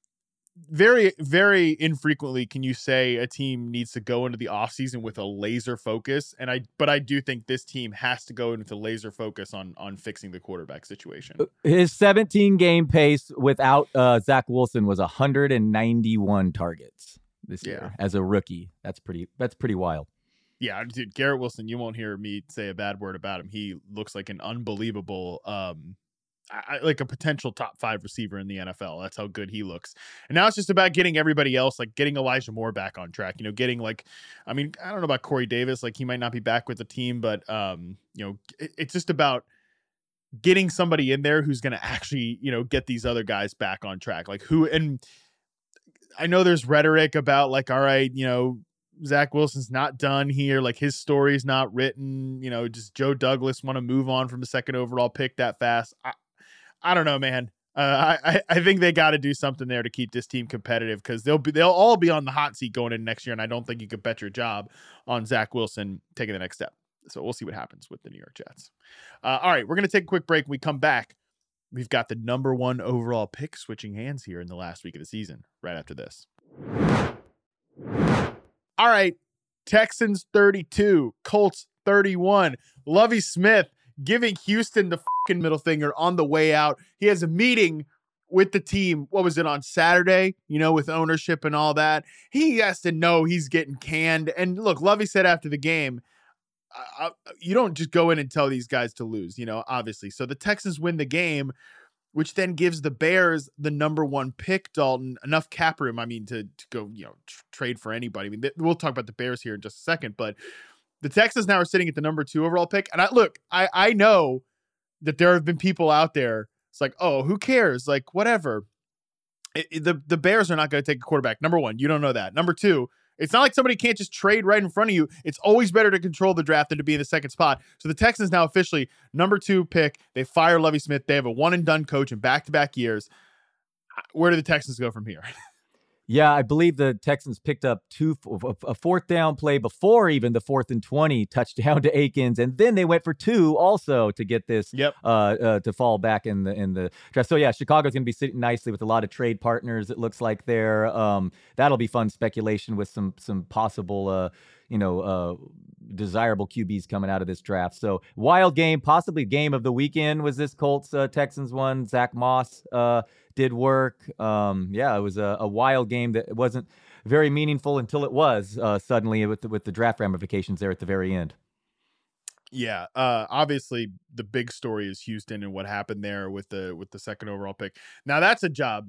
very, very infrequently can you say a team needs to go into the offseason with a laser focus. But I do think this team has to go into the laser focus on fixing the quarterback situation. His 17 game pace without Zach Wilson was 191 targets this year as a rookie. That's pretty wild. Yeah, dude, Garrett Wilson, you won't hear me say a bad word about him. He looks like an unbelievable like a potential top 5 receiver in the NFL. That's how good he looks. And now it's just about getting everybody else, like getting Elijah Moore back on track, getting I don't know about Corey Davis. Like he might not be back with the team, but it's just about getting somebody in there who's going to actually, get these other guys back on track. Like and I know there's rhetoric about like, all right, Zach Wilson's not done here. Like his story's not written, just Joe Douglas want to move on from the 2nd overall pick that fast. I don't know, man. I think they got to do something there to keep this team competitive because they'll all be on the hot seat going in next year, and I don't think you could bet your job on Zach Wilson taking the next step. So we'll see what happens with the New York Jets. All right, we're going to take a quick break. When we come back, we've got the number 1 overall pick switching hands here in the last week of the season right after this. All right, Texans 32, Colts 31. Lovie Smith giving Houston the fucking middle finger on the way out. He has a meeting with the team. What was it, on Saturday? With ownership and all that. He has to know he's getting canned. And look, Lovie said after the game, you don't just go in and tell these guys to lose, obviously. So the Texans win the game, which then gives the Bears the number 1 pick, Dalton. Enough cap room, to go, trade for anybody. We'll talk about the Bears here in just a second, but the Texans now are sitting at the number 2 overall pick. And I know that there have been people out there. It's like, oh, who cares? Like, whatever. The Bears are not going to take a quarterback. Number 1, you don't know that. Number 2, It's not like somebody can't just trade right in front of you. It's always better to control the draft than to be in the second spot. So the Texans now officially number 2 pick. They fire Lovie Smith. They have a one and done coach in back-to-back years. Where do the Texans go from here? Yeah, I believe the Texans picked up a fourth down play before even the 4th and 20 touchdown to Akins, and then they went for 2 also to get this to fall back in the draft. So yeah, Chicago's going to be sitting nicely with a lot of trade partners. It looks like there. That'll be fun speculation with some possible desirable QBs coming out of this draft. So wild game, possibly game of the weekend was this Colts Texans one. Zach Moss did work. It was a wild game that wasn't very meaningful until it was suddenly with the draft ramifications there at the very end. Yeah, obviously the big story is Houston and what happened there with the second overall pick. Now that's a job.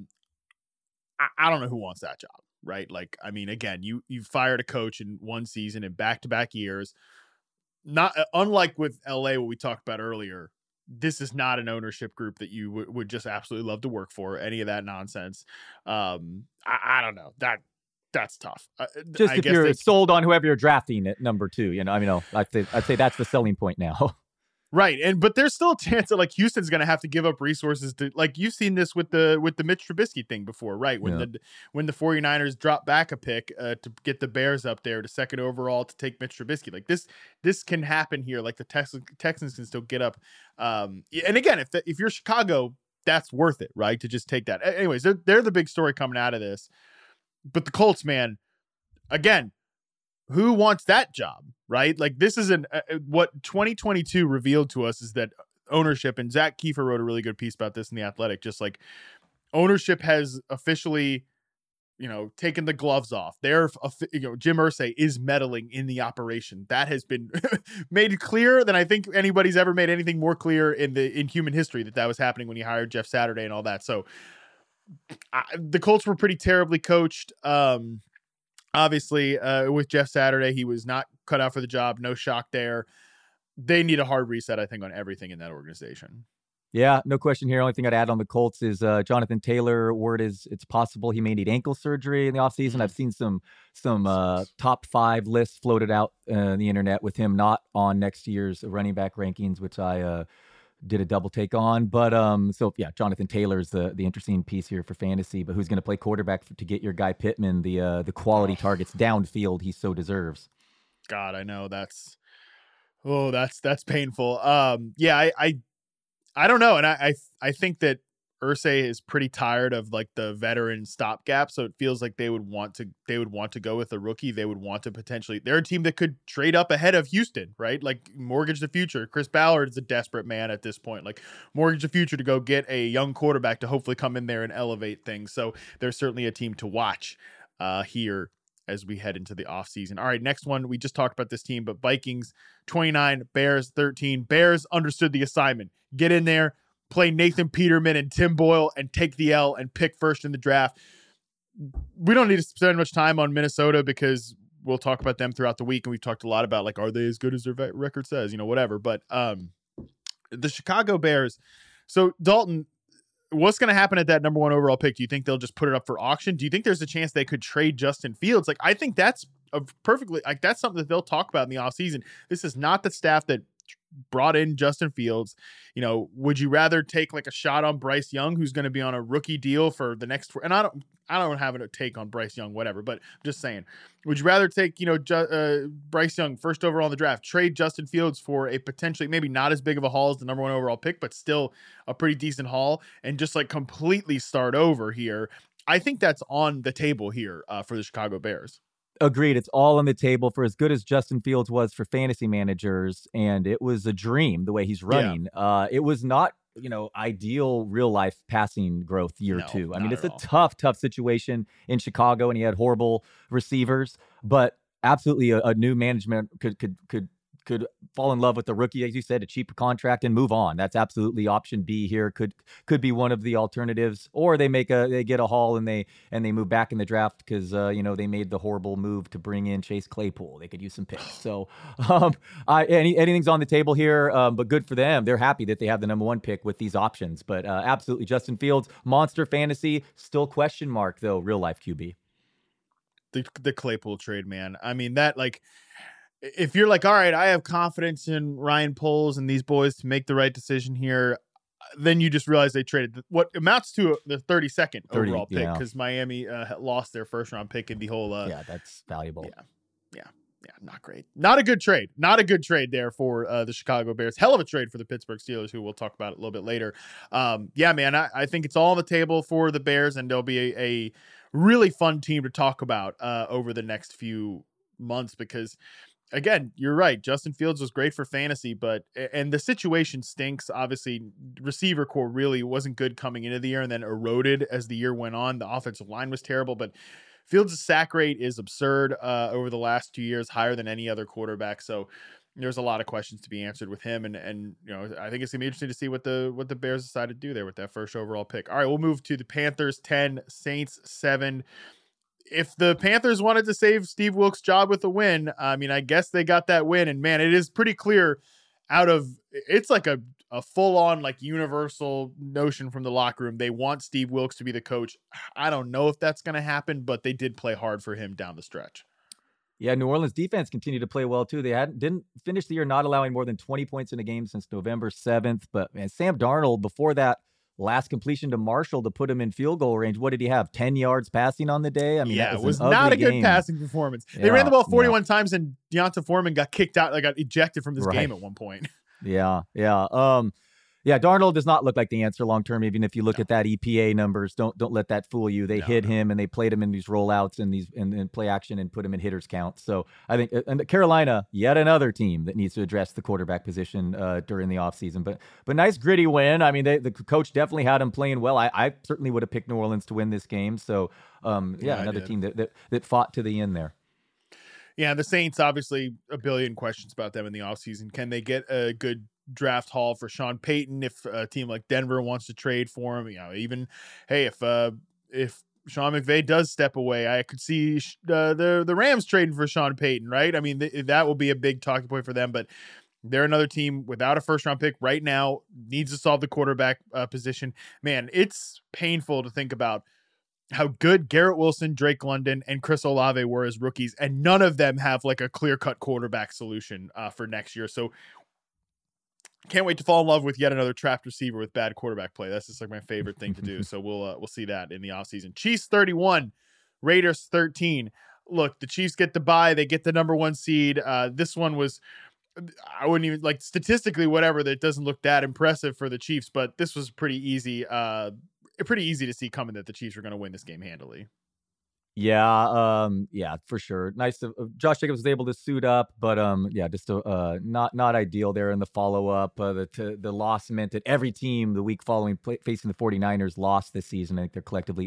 I don't know who wants that job, right? Like, I mean, again, you fired a coach in one season in back-to-back years. Not unlike with LA, what we talked about earlier. This is not an ownership group that you would just absolutely love to work for. Any of that nonsense. I don't know. That's tough. Just if you're sold on whoever you're drafting at number 2, I'd say that's the selling point now. Right. But there's still a chance that like Houston's going to have to give up resources to, like, you've seen this with the Mitch Trubisky thing before, right? When the 49ers drop back a pick to get the Bears up there to second overall to take Mitch Trubisky. Like this can happen here. Like the Texans can still get up. And again, if you're Chicago, that's worth it, right? To just take that. Anyways, they're the big story coming out of this. But the Colts, man, again, who wants that job, right? Like this is what 2022 revealed to us is that ownership, and Zach Kiefer wrote a really good piece about this in The Athletic, just like ownership has officially, taken the gloves off. Jim Irsay is meddling in the operation. That has been made clearer than I think anybody's ever made anything more clear in human history that was happening when he hired Jeff Saturday and all that. So the Colts were pretty terribly coached. Obviously, with Jeff Saturday, he was not cut out for the job. No shock there. They need a hard reset, I think, on everything in that organization. Yeah, no question here. Only thing I'd add on the Colts is Jonathan Taylor. Word is it's possible he may need ankle surgery in the offseason. Mm-hmm. I've seen some top 5 lists floated out on the internet with him not on next year's running back rankings, which I did a double take on. But Jonathan Taylor's the interesting piece here for fantasy, but who's going to play quarterback to get your guy Pittman the quality targets downfield he so deserves. God, I know that's painful. I don't know. And I think that Irsay is pretty tired of like the veteran stopgap. So it feels like they would want to go with a rookie. They would want to potentially, they're a team that could trade up ahead of Houston, right? Like mortgage the future. Chris Ballard is a desperate man at this point, like mortgage the future to go get a young quarterback to hopefully come in there and elevate things. So there's certainly a team to watch here as we head into the offseason. All right, next one. We just talked about this team, but Vikings 29, Bears 13. Bears understood the assignment. Get in there, play Nathan Peterman and Tim Boyle and take the L and pick first in the draft. We don't need to spend much time on Minnesota because we'll talk about them throughout the week. And we've talked a lot about like, are they as good as their record says, whatever. But the Chicago Bears. So Dalton, what's going to happen at that number 1 overall pick? Do you think they'll just put it up for auction? Do you think there's a chance they could trade Justin Fields? Like, I think that's that's something that they'll talk about in the offseason. This is not the staff that brought in Justin Fields. Would you rather take like a shot on Bryce Young, who's going to be on a rookie deal for the next, and I don't have a take on Bryce Young, whatever, but I'm just saying, would you rather take, Bryce Young first overall in the draft, trade Justin Fields for a potentially maybe not as big of a haul as the number 1 overall pick, but still a pretty decent haul, and just like completely start over here? I think that's on the table here for the Chicago Bears. Agreed. It's all on the table for as good as Justin Fields was for fantasy managers. And it was a dream the way he's running. Yeah. It was not, ideal real life passing growth year 2. I mean, it's a tough situation in Chicago, and he had horrible receivers, but absolutely a new management could fall in love with the rookie, as you said, a cheaper contract and move on. That's absolutely option B here. Could be one of the alternatives, or they get a haul and they move back in the draft because they made the horrible move to bring in Chase Claypool. They could use some picks. So anything's on the table here, but good for them. They're happy that they have the number 1 pick with these options. But absolutely, Justin Fields, monster fantasy, still question mark though. Real life QB. the Claypool trade, man. I mean, that, like, if you're like, all right, I have confidence in Ryan Poles and these boys to make the right decision here, then you just realize they traded what amounts to the 32nd overall pick, because Miami lost their first round pick in the whole. That's valuable. Yeah, not great. Not a good trade. Not a good trade there for the Chicago Bears. Hell of a trade for the Pittsburgh Steelers, who we'll talk about a little bit later. Man, I think it's all on the table for the Bears, and there'll be a really fun team to talk about over the next few months, because, again, you're right. Justin Fields was great for fantasy, and the situation stinks. Obviously, receiver core really wasn't good coming into the year and then eroded as the year went on. The offensive line was terrible, but Fields' sack rate is absurd over the last 2 years, higher than any other quarterback. So there's a lot of questions to be answered with him. And I think it's going to be interesting to see what the Bears decide to do there with that first overall pick. All right, we'll move to the Panthers 10, Saints 7. If the Panthers wanted to save Steve Wilkes' job with a win, I mean, I guess they got that win. And, man, it is pretty clear it's like a full-on, like, universal notion from the locker room. They want Steve Wilkes to be the coach. I don't know if that's going to happen, but they did play hard for him down the stretch. Yeah, New Orleans defense continued to play well, too. They didn't finish the year not allowing more than 20 points in a game since November 7th. But, man, Sam Darnold, before that last completion to Marshall to put him in field goal range, what did he have? 10 yards passing on the day? I mean, it was not a good passing performance. They ran the ball 41 times, and Deonta Foreman got kicked out, got ejected from this game at one point. Yeah. Darnold does not look like the answer long term. Even if you look at that EPA numbers, don't let that fool you. They hit him, and they played him in these rollouts and in play action and put him in hitters count. So I think, and Carolina, yet another team that needs to address the quarterback position during the offseason. But nice gritty win. I mean, the coach definitely had him playing well. I certainly would have picked New Orleans to win this game. So another team that fought to the end there. Yeah, the Saints, obviously a billion questions about them in the offseason. Can they get a good draft haul for Sean Payton if a team like Denver wants to trade for him? Even, hey, if Sean McVay does step away, I could see the Rams trading for Sean Payton, right? I mean, that will be a big talking point for them, but they're another team without a first-round pick right now, needs to solve the quarterback position. Man, it's painful to think about how good Garrett Wilson, Drake London, and Chris Olave were as rookies, and none of them have like a clear-cut quarterback solution for next year. So can't wait to fall in love with yet another trapped receiver with bad quarterback play. That's just like my favorite thing to do. So we'll see that in the offseason. Chiefs 31, Raiders 13. Look, the Chiefs get the bye. They get the number 1 seed. This one was, I wouldn't even, like, statistically, whatever, that doesn't look that impressive for the Chiefs, but this was pretty easy to see coming that the Chiefs were going to win this game handily. Yeah, for sure. Nice. Josh Jacobs was able to suit up, but just not ideal there in the follow up. The loss meant that every team the week following facing the 49ers lost this season. I think they're collectively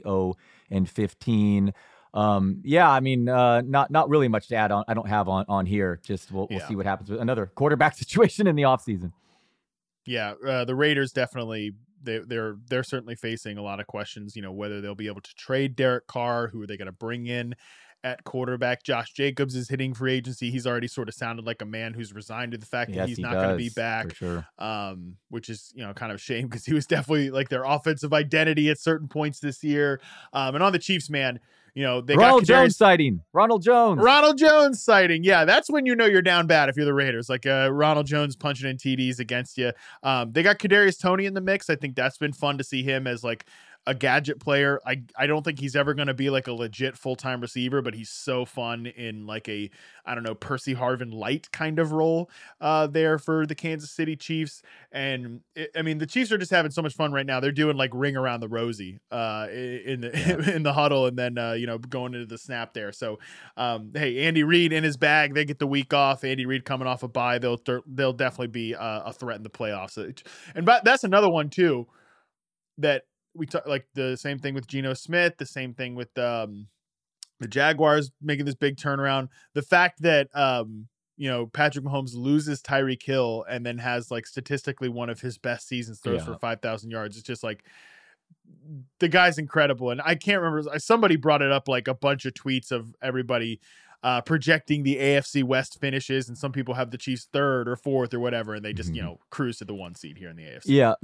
0-15. I mean, not really much to add on. I don't have on here. Just we'll see what happens with another quarterback situation in the offseason. Yeah, the Raiders definitely. They're certainly facing a lot of questions, whether they'll be able to trade Derek Carr, who are they going to bring in at quarterback. Josh Jacobs is hitting free agency. He's already sort of sounded like a man who's resigned to the fact that he's not going to be back, for sure. Which is, kind of a shame because he was definitely like their offensive identity at certain points this year. And on the Chiefs, man, they Ronald Jones sighting. Ronald Jones sighting. Yeah, that's when you're down bad if you're the Raiders. Like Ronald Jones punching in TDs against you. They got Kadarius Toney in the mix. I think that's been fun to see him as like a gadget player. I don't think he's ever going to be like a legit full-time receiver, but he's so fun in like a, I don't know, Percy Harvin light kind of role there for the Kansas City Chiefs. And the Chiefs are just having so much fun right now. They're doing like ring around the Rosie in the huddle, and then going into the snap there. So hey, Andy Reid in his bag. They get the week off. Andy Reid coming off a bye. They'll definitely be a threat in the playoffs. And that's another one too that we talk, like the same thing with Geno Smith, the same thing with the Jaguars making this big turnaround. The fact that Patrick Mahomes loses Tyreek Hill and then has like statistically one of his best seasons, throws for 5,000 yards. It's just like the guy's incredible. And I can't remember, somebody brought it up, like a bunch of tweets of everybody projecting the AFC West finishes, and some people have the Chiefs 3rd or 4th or whatever, and they just cruise to the 1 seed here in the AFC. Yeah.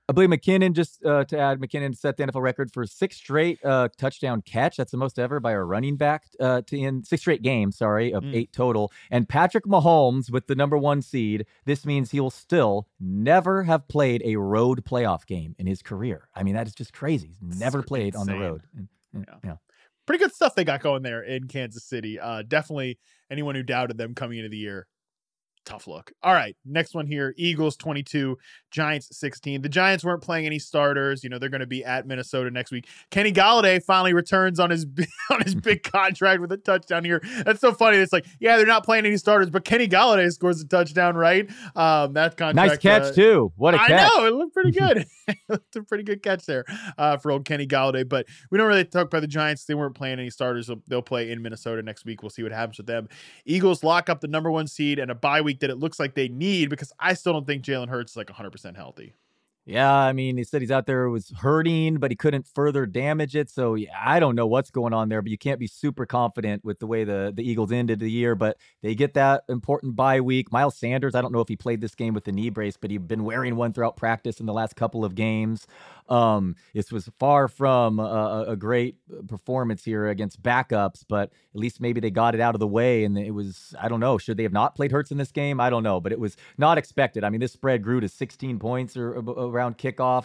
I believe McKinnon, just to add, McKinnon set the NFL record for 6 straight touchdown catch. That's the most ever by a running back to end 6 straight games, of 8 total. And Patrick Mahomes with the number 1 seed, this means he will still never have played a road playoff game in his career. I mean, that is just crazy. He's never played on the road. Yeah. Pretty good stuff they got going there in Kansas City. Definitely anyone who doubted them coming into the year, tough look. All right, next one here. Eagles 22, Giants 16. The Giants weren't playing any starters. They're going to be at Minnesota next week. Kenny Golladay finally returns on his big contract with a touchdown here. That's so funny. It's like, yeah, they're not playing any starters, but Kenny Golladay scores a touchdown, right? That contract. Nice catch too. What a catch. I know, it looked pretty good. It's a pretty good catch there for old Kenny Golladay. But we don't really talk about the Giants. They weren't playing any starters. So they'll play in Minnesota next week. We'll see what happens with them. Eagles lock up the number 1 seed and a bye week that it looks like they need, because I still don't think Jalen Hurts is like 100% healthy. Yeah, I mean, he said he's out there was hurting, but he couldn't further damage it. So yeah, I don't know what's going on there, but you can't be super confident with the way the Eagles ended the year. But they get that important bye week. Miles Sanders, I don't know if he played this game with the knee brace, but he'd been wearing one throughout practice in the last couple of games. This was far from a great performance here against backups, but at least maybe they got it out of the way. And it was, I don't know, should they have not played Hurts in this game? I don't know, but it was not expected. I mean, this spread grew to 16 points or around kickoff.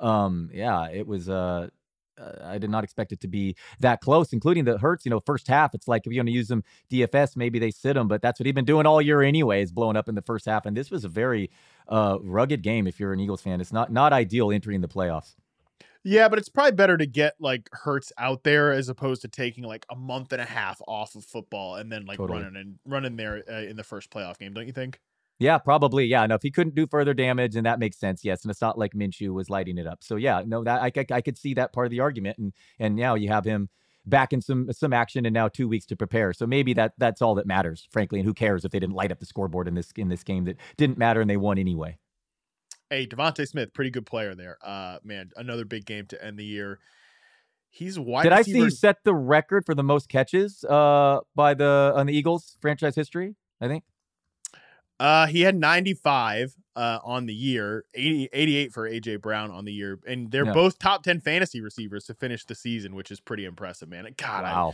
It was, I did not expect it to be that close, including the Hurts, first half. It's like if you're going to use them DFS, maybe they sit him, but that's what he's been doing all year anyways, blowing up in the first half. And this was a very rugged game if you're an Eagles fan. It's not ideal entering the playoffs. Yeah, but it's probably better to get like Hurts out there as opposed to taking like a month and a half off of football and then like running there in the first playoff game, don't you think? Yeah, probably. Yeah, no, if he couldn't do further damage, and that makes sense. Yes, and it's not like Minshew was lighting it up. So yeah, no, that I could see that part of the argument, and now you have him back in some action, and now 2 weeks to prepare. So maybe that's all that matters, frankly. And who cares if they didn't light up the scoreboard in this game that didn't matter and they won anyway. Hey, Devontae Smith, pretty good player there. Man, another big game to end the year. He's wide. Did I see set the record for the most catches on the Eagles franchise history? I think. He had 95 on the year, 88 for A.J. Brown on the year, and they're both top 10 fantasy receivers to finish the season, which is pretty impressive, man. God, wow.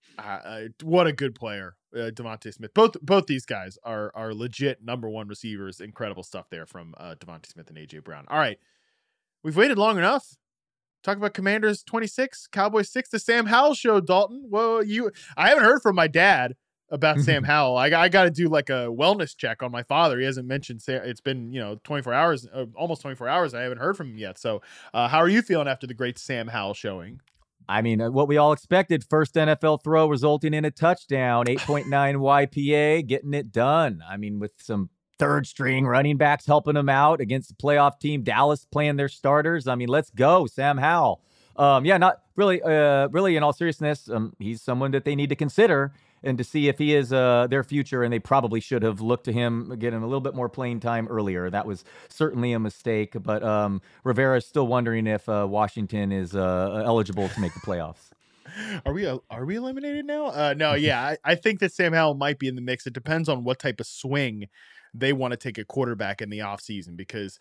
What a good player, Devontae Smith. Both these guys are legit number 1 receivers. Incredible stuff there from Devontae Smith and A.J. Brown. All right, we've waited long enough. Talk about Commanders 26, Cowboys 6. The Sam Howell show, Dalton. Well, I haven't heard from my dad about Sam Howell. I got to do like a wellness check on my father. He hasn't mentioned it's been 24 hours, almost 24 hours. I haven't heard from him yet. So how are you feeling after the great Sam Howell showing? I mean, what we all expected, first NFL throw resulting in a touchdown, 8.9 YPA, getting it done. I mean, with some third string running backs helping him out against the playoff team, Dallas playing their starters. I mean, let's go, Sam Howell. Not really, really in all seriousness, he's someone that they need to consider and to see if he is their future, and they probably should have looked to him, getting a little bit more playing time earlier. That was certainly a mistake, but Rivera is still wondering if Washington is eligible to make the playoffs. Are we eliminated now? No, yeah, I think that Sam Howell might be in the mix. It depends on what type of swing they want to take a quarterback in the offseason, because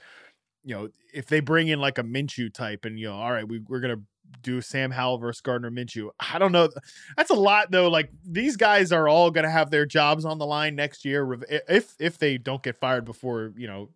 if they bring in like a Minshew type and, all right, we're going to do Sam Howell versus Gardner Minshew. I don't know. That's a lot though. Like, these guys are all going to have their jobs on the line next year. If they don't get fired before,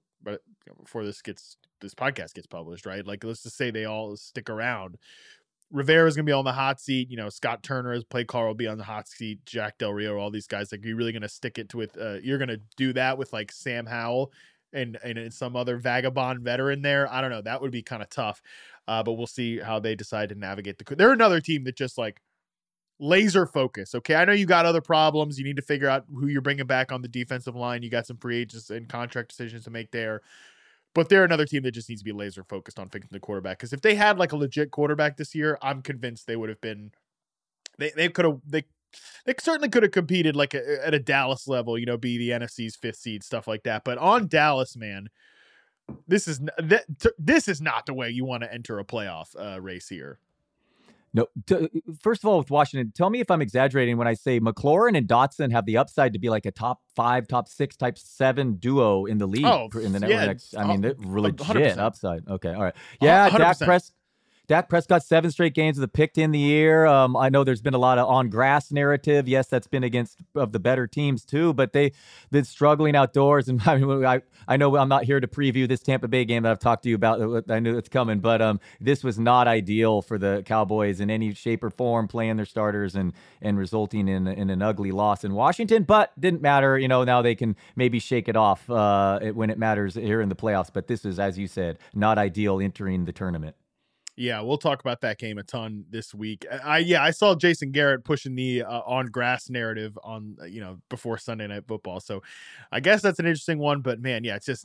before this podcast gets published, right? Like, let's just say they all stick around. Rivera's going to be on the hot seat. Scott Turner as play caller will be on the hot seat. Jack Del Rio, all these guys. Like, you're really going to stick it with, you're going to do that with like Sam Howell and some other vagabond veteran there. I don't know. That would be kind of tough. But we'll see how they decide to navigate they're another team that just like laser focus. Okay. I know you got other problems. You need to figure out who you're bringing back on the defensive line. You got some free agents and contract decisions to make there, but they're another team that just needs to be laser focused on fixing the quarterback. Cause if they had like a legit quarterback this year, I'm convinced they would have been, they certainly could have competed like at a Dallas level, be the NFC's 5th seed, stuff like that. But on Dallas, man, this is not the way you want to enter a playoff race here. No, first of all, with Washington, tell me if I'm exaggerating when I say McLaurin and Dotson have the upside to be like a top 5, top 6, type 7 duo in the league in the next. I mean, they're legit 100%. Upside. Okay, all right. Yeah, 100%. Dak Prescott 7 straight games with a pick in the year. I know there's been a lot of on grass narrative. Yes, that's been against of the better teams too, but they've been struggling outdoors. And I know I'm not here to preview this Tampa Bay game that I've talked to you about. I knew it's coming, but this was not ideal for the Cowboys in any shape or form, playing their starters and resulting in an ugly loss in Washington. But didn't matter. Now they can maybe shake it off when it matters here in the playoffs. But this is, as you said, not ideal entering the tournament. Yeah, we'll talk about that game a ton this week. I saw Jason Garrett pushing the on grass narrative on before Sunday Night Football. So I guess that's an interesting one. But man, yeah, it's just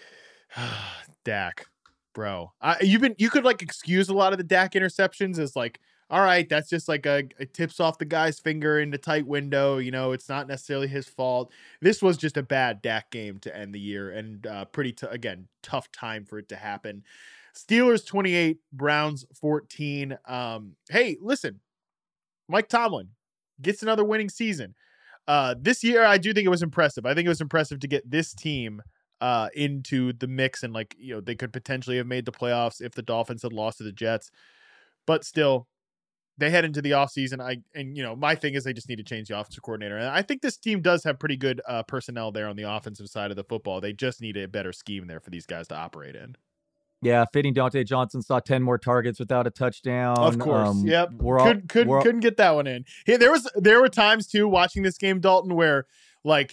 Dak, bro. You could like excuse a lot of the Dak interceptions as like, all right, that's just like it tips off the guy's finger in the tight window. It's not necessarily his fault. This was just a bad Dak game to end the year, and again, tough time for it to happen. Steelers 28, Browns 14. Hey, listen, Mike Tomlin gets another winning season. This year, I do think it was impressive. I think it was impressive to get this team into the mix, and they could potentially have made the playoffs if the Dolphins had lost to the Jets. But still, they head into the offseason. My thing is they just need to change the offensive coordinator. And I think this team does have pretty good personnel there on the offensive side of the football. They just need a better scheme there for these guys to operate in. Yeah, fitting Dante Johnson saw 10 more targets without a touchdown. Of course. Yep. Couldn't get that one in. Hey, there were times too watching this game, Dalton, where like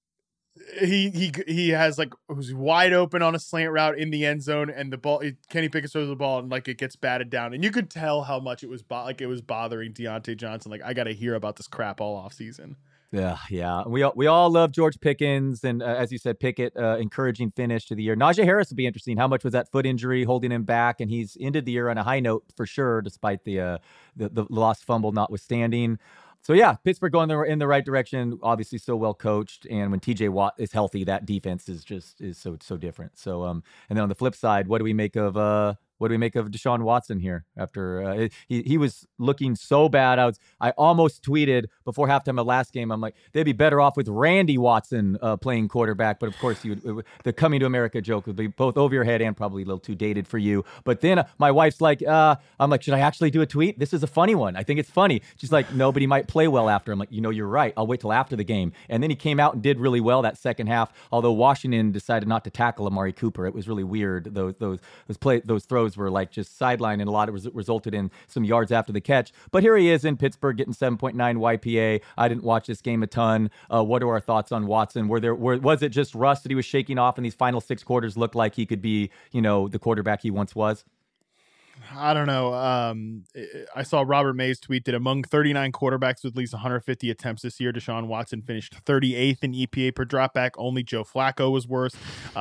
he has like it was wide open on a slant route in the end zone, and the ball Kenny Pickett throws the ball and like it gets batted down, and you could tell how much it was bothering Deontay Johnson. Like, I got to hear about this crap all off season. Yeah. We all love George Pickens, and as you said, Pickett, encouraging finish to the year. Najee Harris will be interesting. How much was that foot injury holding him back? And he's ended the year on a high note for sure, despite the lost fumble notwithstanding. So yeah, Pittsburgh going in the right direction. Obviously, so well coached, and when TJ Watt is healthy, that defense is so different. So and then on the flip side, what do we make of Deshaun Watson here? After he was looking so bad, I almost tweeted before halftime of last game. I'm like, they'd be better off with Randy Watson playing quarterback. But of course, the coming to America joke would be both over your head and probably a little too dated for you. But then my wife's like, I'm like, should I actually do a tweet? This is a funny one. I think it's funny. She's like, nobody might play well after. I'm like, you're right. I'll wait till after the game. And then he came out and did really well that second half. Although Washington decided not to tackle Amari Cooper, it was really weird. Those throws were like just sideline, and a lot of it resulted in some yards after the catch. But here he is in Pittsburgh getting 7.9 YPA. I didn't watch this game a ton. What are our thoughts on Watson? Was it just rust that he was shaking off in these final 6 quarters? Looked like he could be, the quarterback he once was? I don't know. I saw Robert Mays tweet that among 39 quarterbacks with at least 150 attempts this year, Deshaun Watson finished 38th in EPA per dropback. Only Joe Flacco was worse.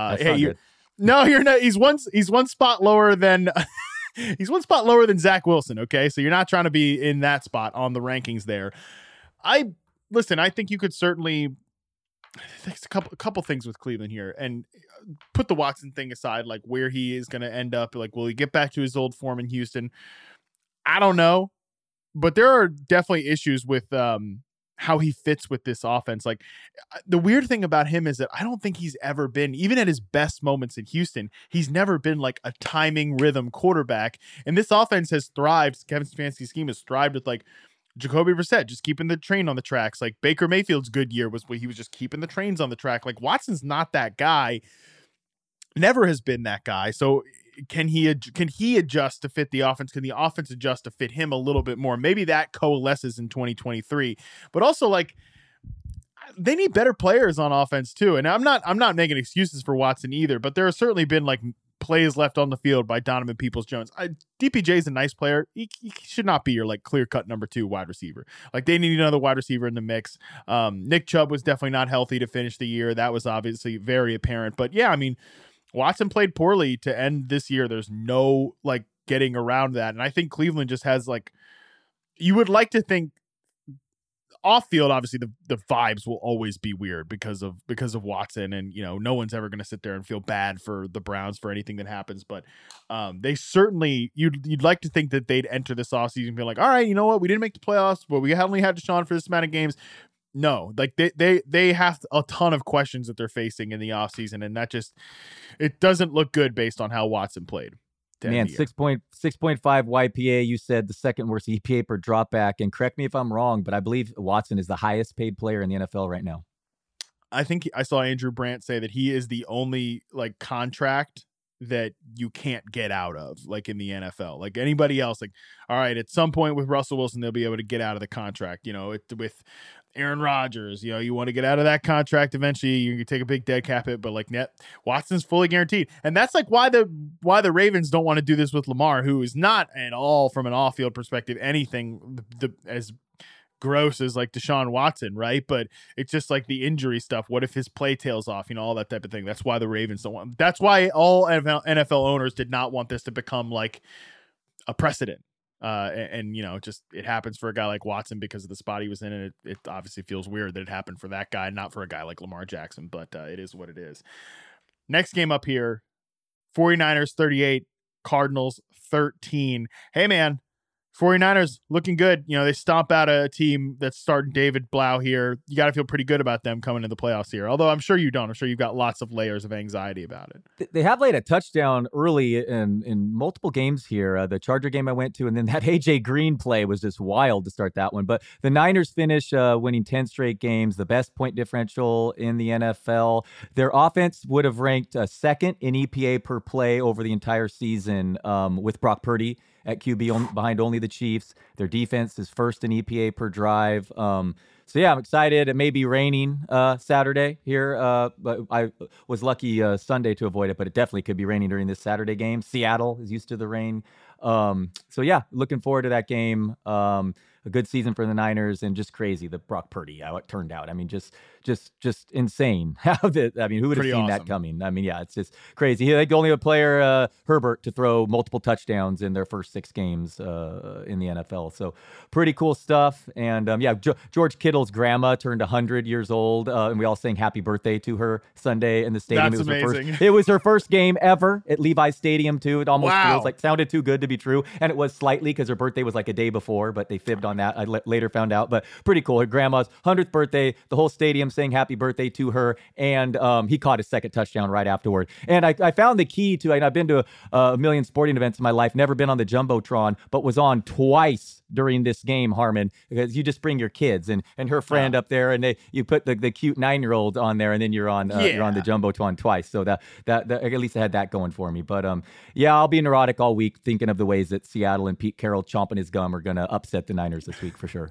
No, you're not. He's one spot lower than he's one spot lower than Zach Wilson. Okay, so you're not trying to be in that spot on the rankings there. I think you could certainly fix a couple things with Cleveland here, and put the Watson thing aside, like where he is going to end up. Like, will he get back to his old form in Houston? I don't know, but there are definitely issues with how he fits with this offense. Like, the weird thing about him is that I don't think he's ever been, even at his best moments in Houston, he's never been like a timing rhythm quarterback. And this offense has thrived. Kevin Stefanski's scheme has thrived with like Jacoby Brissett just keeping the train on the tracks. Like Baker Mayfield's good year was when he was just keeping the trains on the track. Like, Watson's not that guy. Never has been that guy. So can he adjust to fit the offense? Can the offense adjust to fit him a little bit more? Maybe that coalesces in 2023. But also, like, they need better players on offense too. And I'm not making excuses for Watson either, but there have certainly been like plays left on the field by Donovan Peoples-Jones. DPJ is a nice player. He should not be your like clear-cut number 2 wide receiver. Like, they need another wide receiver in the mix. Nick Chubb was definitely not healthy to finish the year. That was obviously very apparent. But yeah, I mean, Watson played poorly to end this year. There's no like getting around that. And I think Cleveland just has like, you would like to think off field, obviously the vibes will always be weird because of Watson, and no one's ever going to sit there and feel bad for the Browns for anything that happens. But they certainly, you'd like to think that they'd enter this offseason and be like, all right, you know what, we didn't make the playoffs, but we only had Deshaun for this amount of games. No, like they have a ton of questions that they're facing in the offseason, and it doesn't look good based on how Watson played. Man, 6.5 YPA, you said the second worst EPA per dropback, and correct me if I'm wrong, but I believe Watson is the highest paid player in the NFL right now. I think I saw Andrew Brandt say that he is the only like contract that you can't get out of, like in the NFL. Like anybody else, like, all right, at some point with Russell Wilson, they'll be able to get out of the contract. With Aaron Rodgers, you want to get out of that contract eventually. You can take a big dead cap hit, but like Watson's fully guaranteed, and that's like why the Ravens don't want to do this with Lamar, who is not at all from an off-field perspective anything as gross as like Deshaun Watson, right? But it's just like the injury stuff. What if his play tails off? All that type of thing. That's why the Ravens don't want. That's why all NFL owners did not want this to become like a precedent. And just it happens for a guy like Watson because of the spot he was in, and it obviously feels weird that it happened for that guy, not for a guy like Lamar Jackson. But it is what it is. Next game up here, 49ers 38, Cardinals 13. Hey man, 49ers looking good. They stomp out a team that's starting David Blau here. You got to feel pretty good about them coming into the playoffs here. Although I'm sure you don't. I'm sure you've got lots of layers of anxiety about it. They have laid a touchdown early in multiple games here. The Charger game I went to, and then that AJ Green play was just wild to start that one. But the Niners finish winning 10 straight games, the best point differential in the NFL. Their offense would have ranked second in EPA per play over the entire season with Brock Purdy at QB behind only the Chiefs. Their defense is first in EPA per drive. So yeah, I'm excited. It may be raining Saturday here, but I was lucky Sunday to avoid it, but it definitely could be raining during this Saturday game. Seattle is used to the rain. So yeah, looking forward to that game. A good season for the Niners, and just crazy the Brock Purdy how it turned out. I mean, just insane. Who would have seen that coming? I mean, yeah, it's just crazy. They only have a player, Herbert, to throw multiple touchdowns in their first 6 games in the NFL. So pretty cool stuff. And George Kittle's grandma turned 100 years old, and we all sang happy birthday to her Sunday in the stadium. That's amazing. It was her first game ever at Levi's Stadium too. It almost feels like sounded too good to be true, and it was slightly because her birthday was like a day before, but they fibbed on that. I later found out, but pretty cool. Her grandma's 100th birthday, the whole stadium saying happy birthday to her, and he caught his second touchdown right afterward. And I found the key to, I've been to a million sporting events in my life, never been on the Jumbotron, but was on twice during this game, Harmon, because you just bring your kids and her friend up there, and you put the cute 9-year-old on there, and then you're on the Jumbotron twice. So that at least I had that going for me. But I'll be neurotic all week thinking of the ways that Seattle and Pete Carroll chomping his gum are going to upset the Niners this week for sure.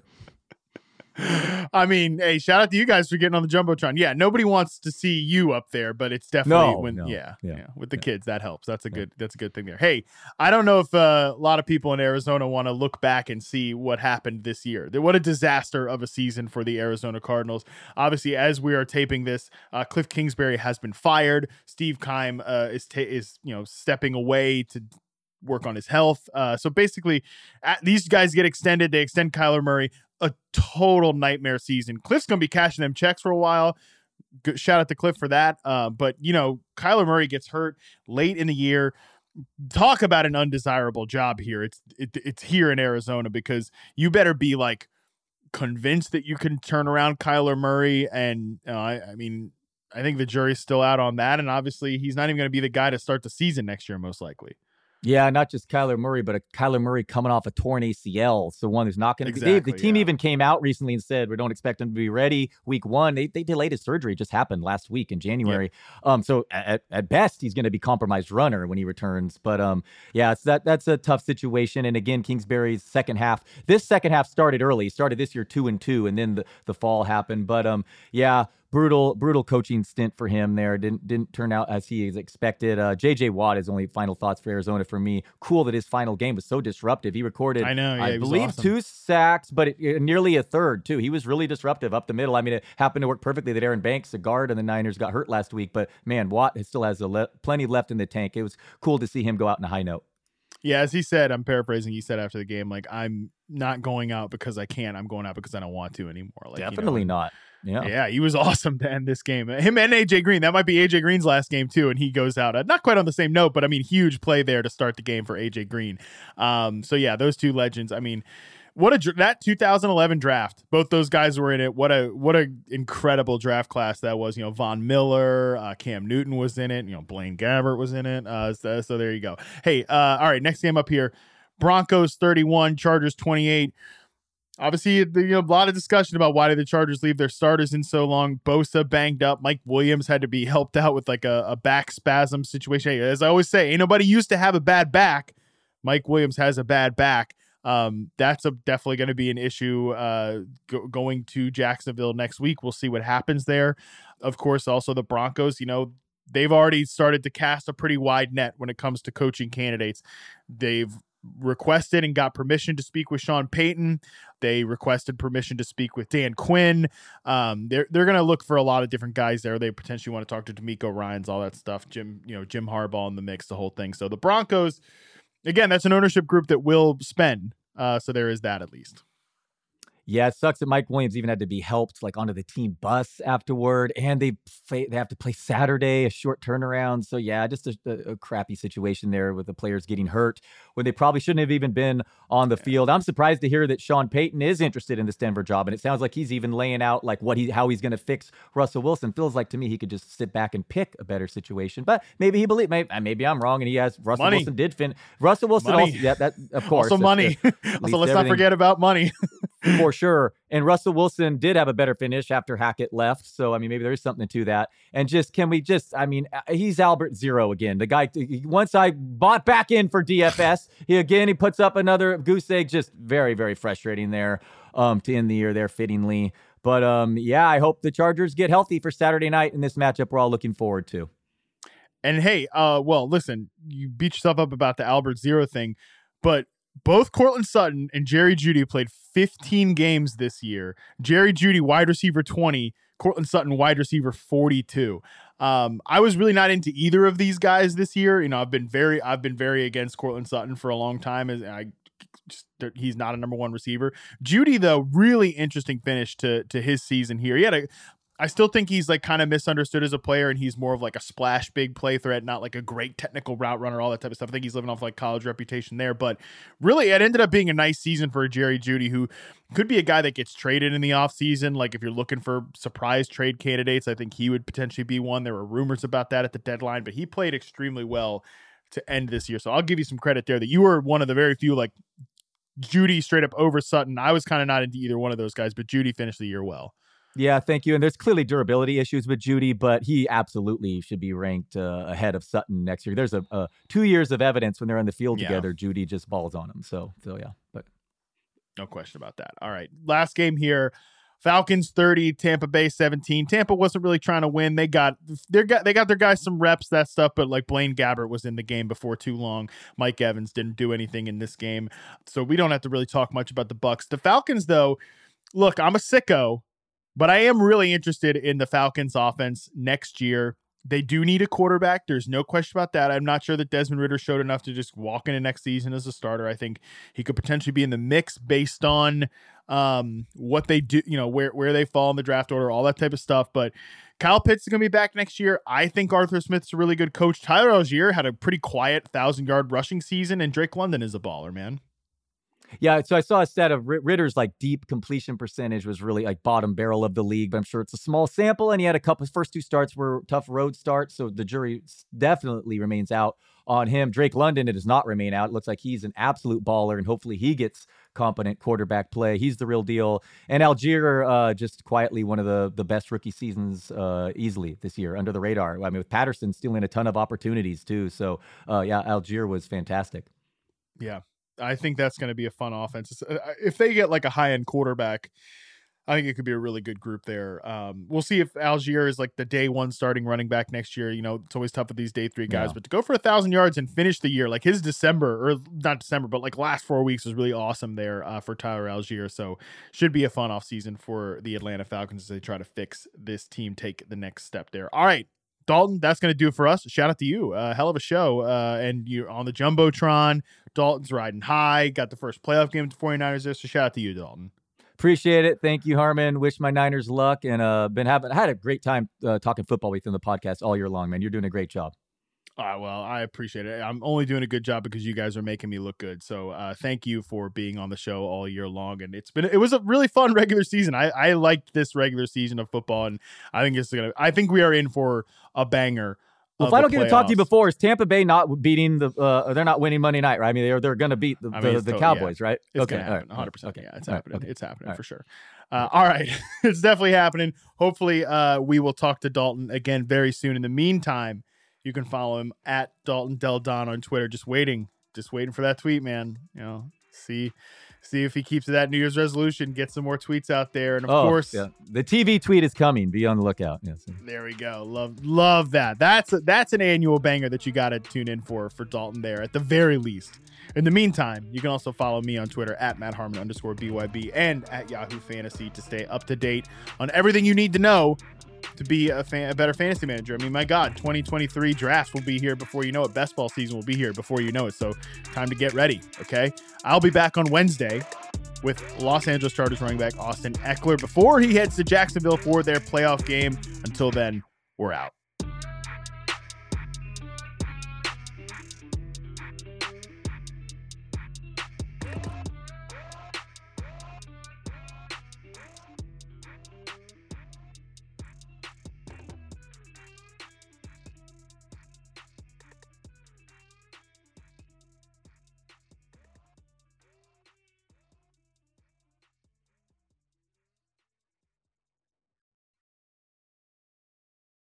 I mean, hey, shout out to you guys for getting on the Jumbotron. Yeah, nobody wants to see you up there, but it's definitely with the kids that helps. That's a good thing there. Hey, I don't know if a lot of people in Arizona want to look back and see what happened this year. What a disaster of a season for the Arizona Cardinals. Obviously, as we are taping this, Cliff Kingsbury has been fired. Steve Keim is stepping away to work on his health. So basically, these guys get extended. They extend Kyler Murray. A total nightmare season. Cliff's going to be cashing them checks for a while. Good, shout out to Cliff for that. But Kyler Murray gets hurt late in the year. Talk about an undesirable job here. It's here in Arizona, because you better be like convinced that you can turn around Kyler Murray. And I think the jury's still out on that. And obviously he's not even going to be the guy to start the season next year, most likely. Yeah, not just Kyler Murray, but a Kyler Murray coming off a torn ACL. So one who's not going to be. The team even came out recently and said, we don't expect him to be ready week 1. They delayed his surgery. It just happened last week in January. Yeah. So at best, he's going to be compromised runner when he returns. But that's a tough situation. And again, Kingsbury's second half started early. He started this year 2-2, and then the fall happened. But brutal coaching stint for him there. Didn't turn out as he expected. J.J. Watt is only final thoughts for Arizona for me. Cool that his final game was so disruptive. He recorded, I believe, awesome. 2 sacks, but nearly a third, too. He was really disruptive up the middle. I mean, it happened to work perfectly that Aaron Banks, a guard on the Niners, got hurt last week. But, man, Watt still has plenty left in the tank. It was cool to see him go out in a high note. Yeah, as he said, I'm paraphrasing. He said after the game, like, I'm not going out because I can't. I'm going out because I don't want to anymore. Like, Definitely not. Yeah, he was awesome to end this game. Him and AJ Green. That might be AJ Green's last game too, and he goes out. Not quite on the same note, but I mean, huge play there to start the game for AJ Green. So yeah, those two legends. I mean, that 2011 draft. Both those guys were in it. What a incredible draft class that was. Von Miller, Cam Newton was in it. Blaine Gabbert was in it. So there you go. Hey, all right, next game up here. Broncos 31, Chargers 28. Obviously, a lot of discussion about why did the Chargers leave their starters in so long. Bosa banged up. Mike Williams had to be helped out with like a back spasm situation. As I always say, ain't nobody used to have a bad back. Mike Williams has a bad back. That's definitely going to be an issue going to Jacksonville next week. We'll see what happens there. Of course, also the Broncos, they've already started to cast a pretty wide net when it comes to coaching candidates. They've requested and got permission to speak with Sean Payton. They requested permission to speak with Dan Quinn. They're going to look for a lot of different guys there. They potentially want to talk to DeMeco Ryans, all that stuff. Jim Harbaugh in the mix, the whole thing. So the Broncos, again, that's an ownership group that will spend. So there is that at least. Yeah, it sucks that Mike Williams even had to be helped like onto the team bus afterward, and they have to play Saturday, a short turnaround. So yeah, just a crappy situation there with the players getting hurt when they probably shouldn't have even been on the field. I'm surprised to hear that Sean Payton is interested in this Denver job, and it sounds like he's even laying out like how he's going to fix Russell Wilson. Feels like to me he could just sit back and pick a better situation, but maybe maybe I'm wrong, and he has Russell money. Wilson did fin. Russell Wilson money. Also, yeah, that of course. Also money. Also, let's not forget about money. For sure. And Russell Wilson did have a better finish after Hackett left. So, I mean, maybe there is something to that. And he's Albert Zero again. The guy, once I bought back in for DFS, he puts up another goose egg. Just very, very frustrating there to end the year there fittingly. But yeah, I hope the Chargers get healthy for Saturday night in this matchup we're all looking forward to. And hey, well, listen, you beat yourself up about the Albert Zero thing, but both Courtland Sutton and Jerry Jeudy played 15 games this year. Jerry Jeudy, wide receiver 20, Courtland Sutton, wide receiver 42. I was really not into either of these guys this year. I've been very against Courtland Sutton for a long time. He's not a number one receiver. Jeudy, though, really interesting finish to his season here. I still think he's like kind of misunderstood as a player, and he's more of like a splash big play threat, not like a great technical route runner, all that type of stuff. I think he's living off like college reputation there, but really it ended up being a nice season for Jerry Jeudy, who could be a guy that gets traded in the offseason. Like if you're looking for surprise trade candidates, I think he would potentially be one. There were rumors about that at the deadline, but he played extremely well to end this year. So I'll give you some credit there that you were one of the very few like Jeudy straight up over Sutton. I was kind of not into either one of those guys, but Jeudy finished the year well. Yeah, thank you. And there's clearly durability issues with Jeudy, but he absolutely should be ranked ahead of Sutton next year. There's a 2 years of evidence when they're on the field together. Jeudy just balls on him. So yeah, but no question about that. All right, last game here. Falcons 30, Tampa Bay 17. Tampa wasn't really trying to win. They got their guys some reps, that stuff, but like Blaine Gabbert was in the game before too long. Mike Evans didn't do anything in this game, so we don't have to really talk much about the Bucs. The Falcons, though, look, I'm a sicko, but I am really interested in the Falcons offense next year. They do need a quarterback. There's no question about that. I'm not sure that Desmond Ridder showed enough to just walk into next season as a starter. I think he could potentially be in the mix based on what they do, where they fall in the draft order, all that type of stuff. But Kyle Pitts is going to be back next year. I think Arthur Smith's a really good coach. Tyler Algier had a pretty quiet 1,000-yard rushing season, and Drake London is a baller, man. Yeah, so I saw a stat of Ritter's like deep completion percentage was really like bottom barrel of the league, but I'm sure it's a small sample, and he had first two starts were tough road starts, so the jury definitely remains out on him. Drake London, it does not remain out. It looks like he's an absolute baller, and hopefully he gets competent quarterback play. He's the real deal. And Algier, just quietly one of the best rookie seasons easily this year under the radar. I mean, with Patterson stealing a ton of opportunities too. So yeah, Algier was fantastic. Yeah. I think that's going to be a fun offense. If they get like a high-end quarterback, I think it could be a really good group there. We'll see if Algier is like the day one starting running back next year. It's always tough with these day three guys, but to go for 1,000 yards and finish the year, like his but like last 4 weeks was really awesome there for Tyler Algier. So should be a fun offseason for the Atlanta Falcons as they try to fix this team, take the next step there. All right. Dalton, that's going to do it for us. Shout out to you. Hell of a show. And you're on the Jumbotron. Dalton's riding high. Got the first playoff game with the 49ers there. So shout out to you, Dalton. Appreciate it. Thank you, Harmon. Wish my Niners luck. And I had a great time talking football with you on the podcast all year long, man. You're doing a great job. Well, I appreciate it. I'm only doing a good job because you guys are making me look good. So thank you for being on the show all year long. And it was a really fun regular season. I liked this regular season of football, and I think we are in for a banger. Well, if I don't get to talk to you before, is Tampa Bay not beating they're not winning Monday night, right? I mean, they're going to beat the Cowboys, right? It's okay, happen, all right. 100%. Okay. Yeah, it's happening. Okay. It's happening all for sure. All right. It's definitely happening. Hopefully we will talk to Dalton again very soon. In the meantime, you can follow him at Dalton Del Don on Twitter. Just waiting for that tweet, man. See if he keeps to that New Year's resolution, get some more tweets out there. And of course, the TV tweet is coming. Be on the lookout. Yes. There we go. Love that. That's an annual banger that you got to tune in for Dalton there at the very least. In the meantime, you can also follow me on Twitter at MattHarmon_BYB and at Yahoo Fantasy to stay up to date on everything you need to know to be a better fantasy manager. I mean, my God, 2023 drafts will be here before you know it. Best ball season will be here before you know it. So time to get ready, okay? I'll be back on Wednesday with Los Angeles Chargers running back Austin Eckler before he heads to Jacksonville for their playoff game. Until then, we're out.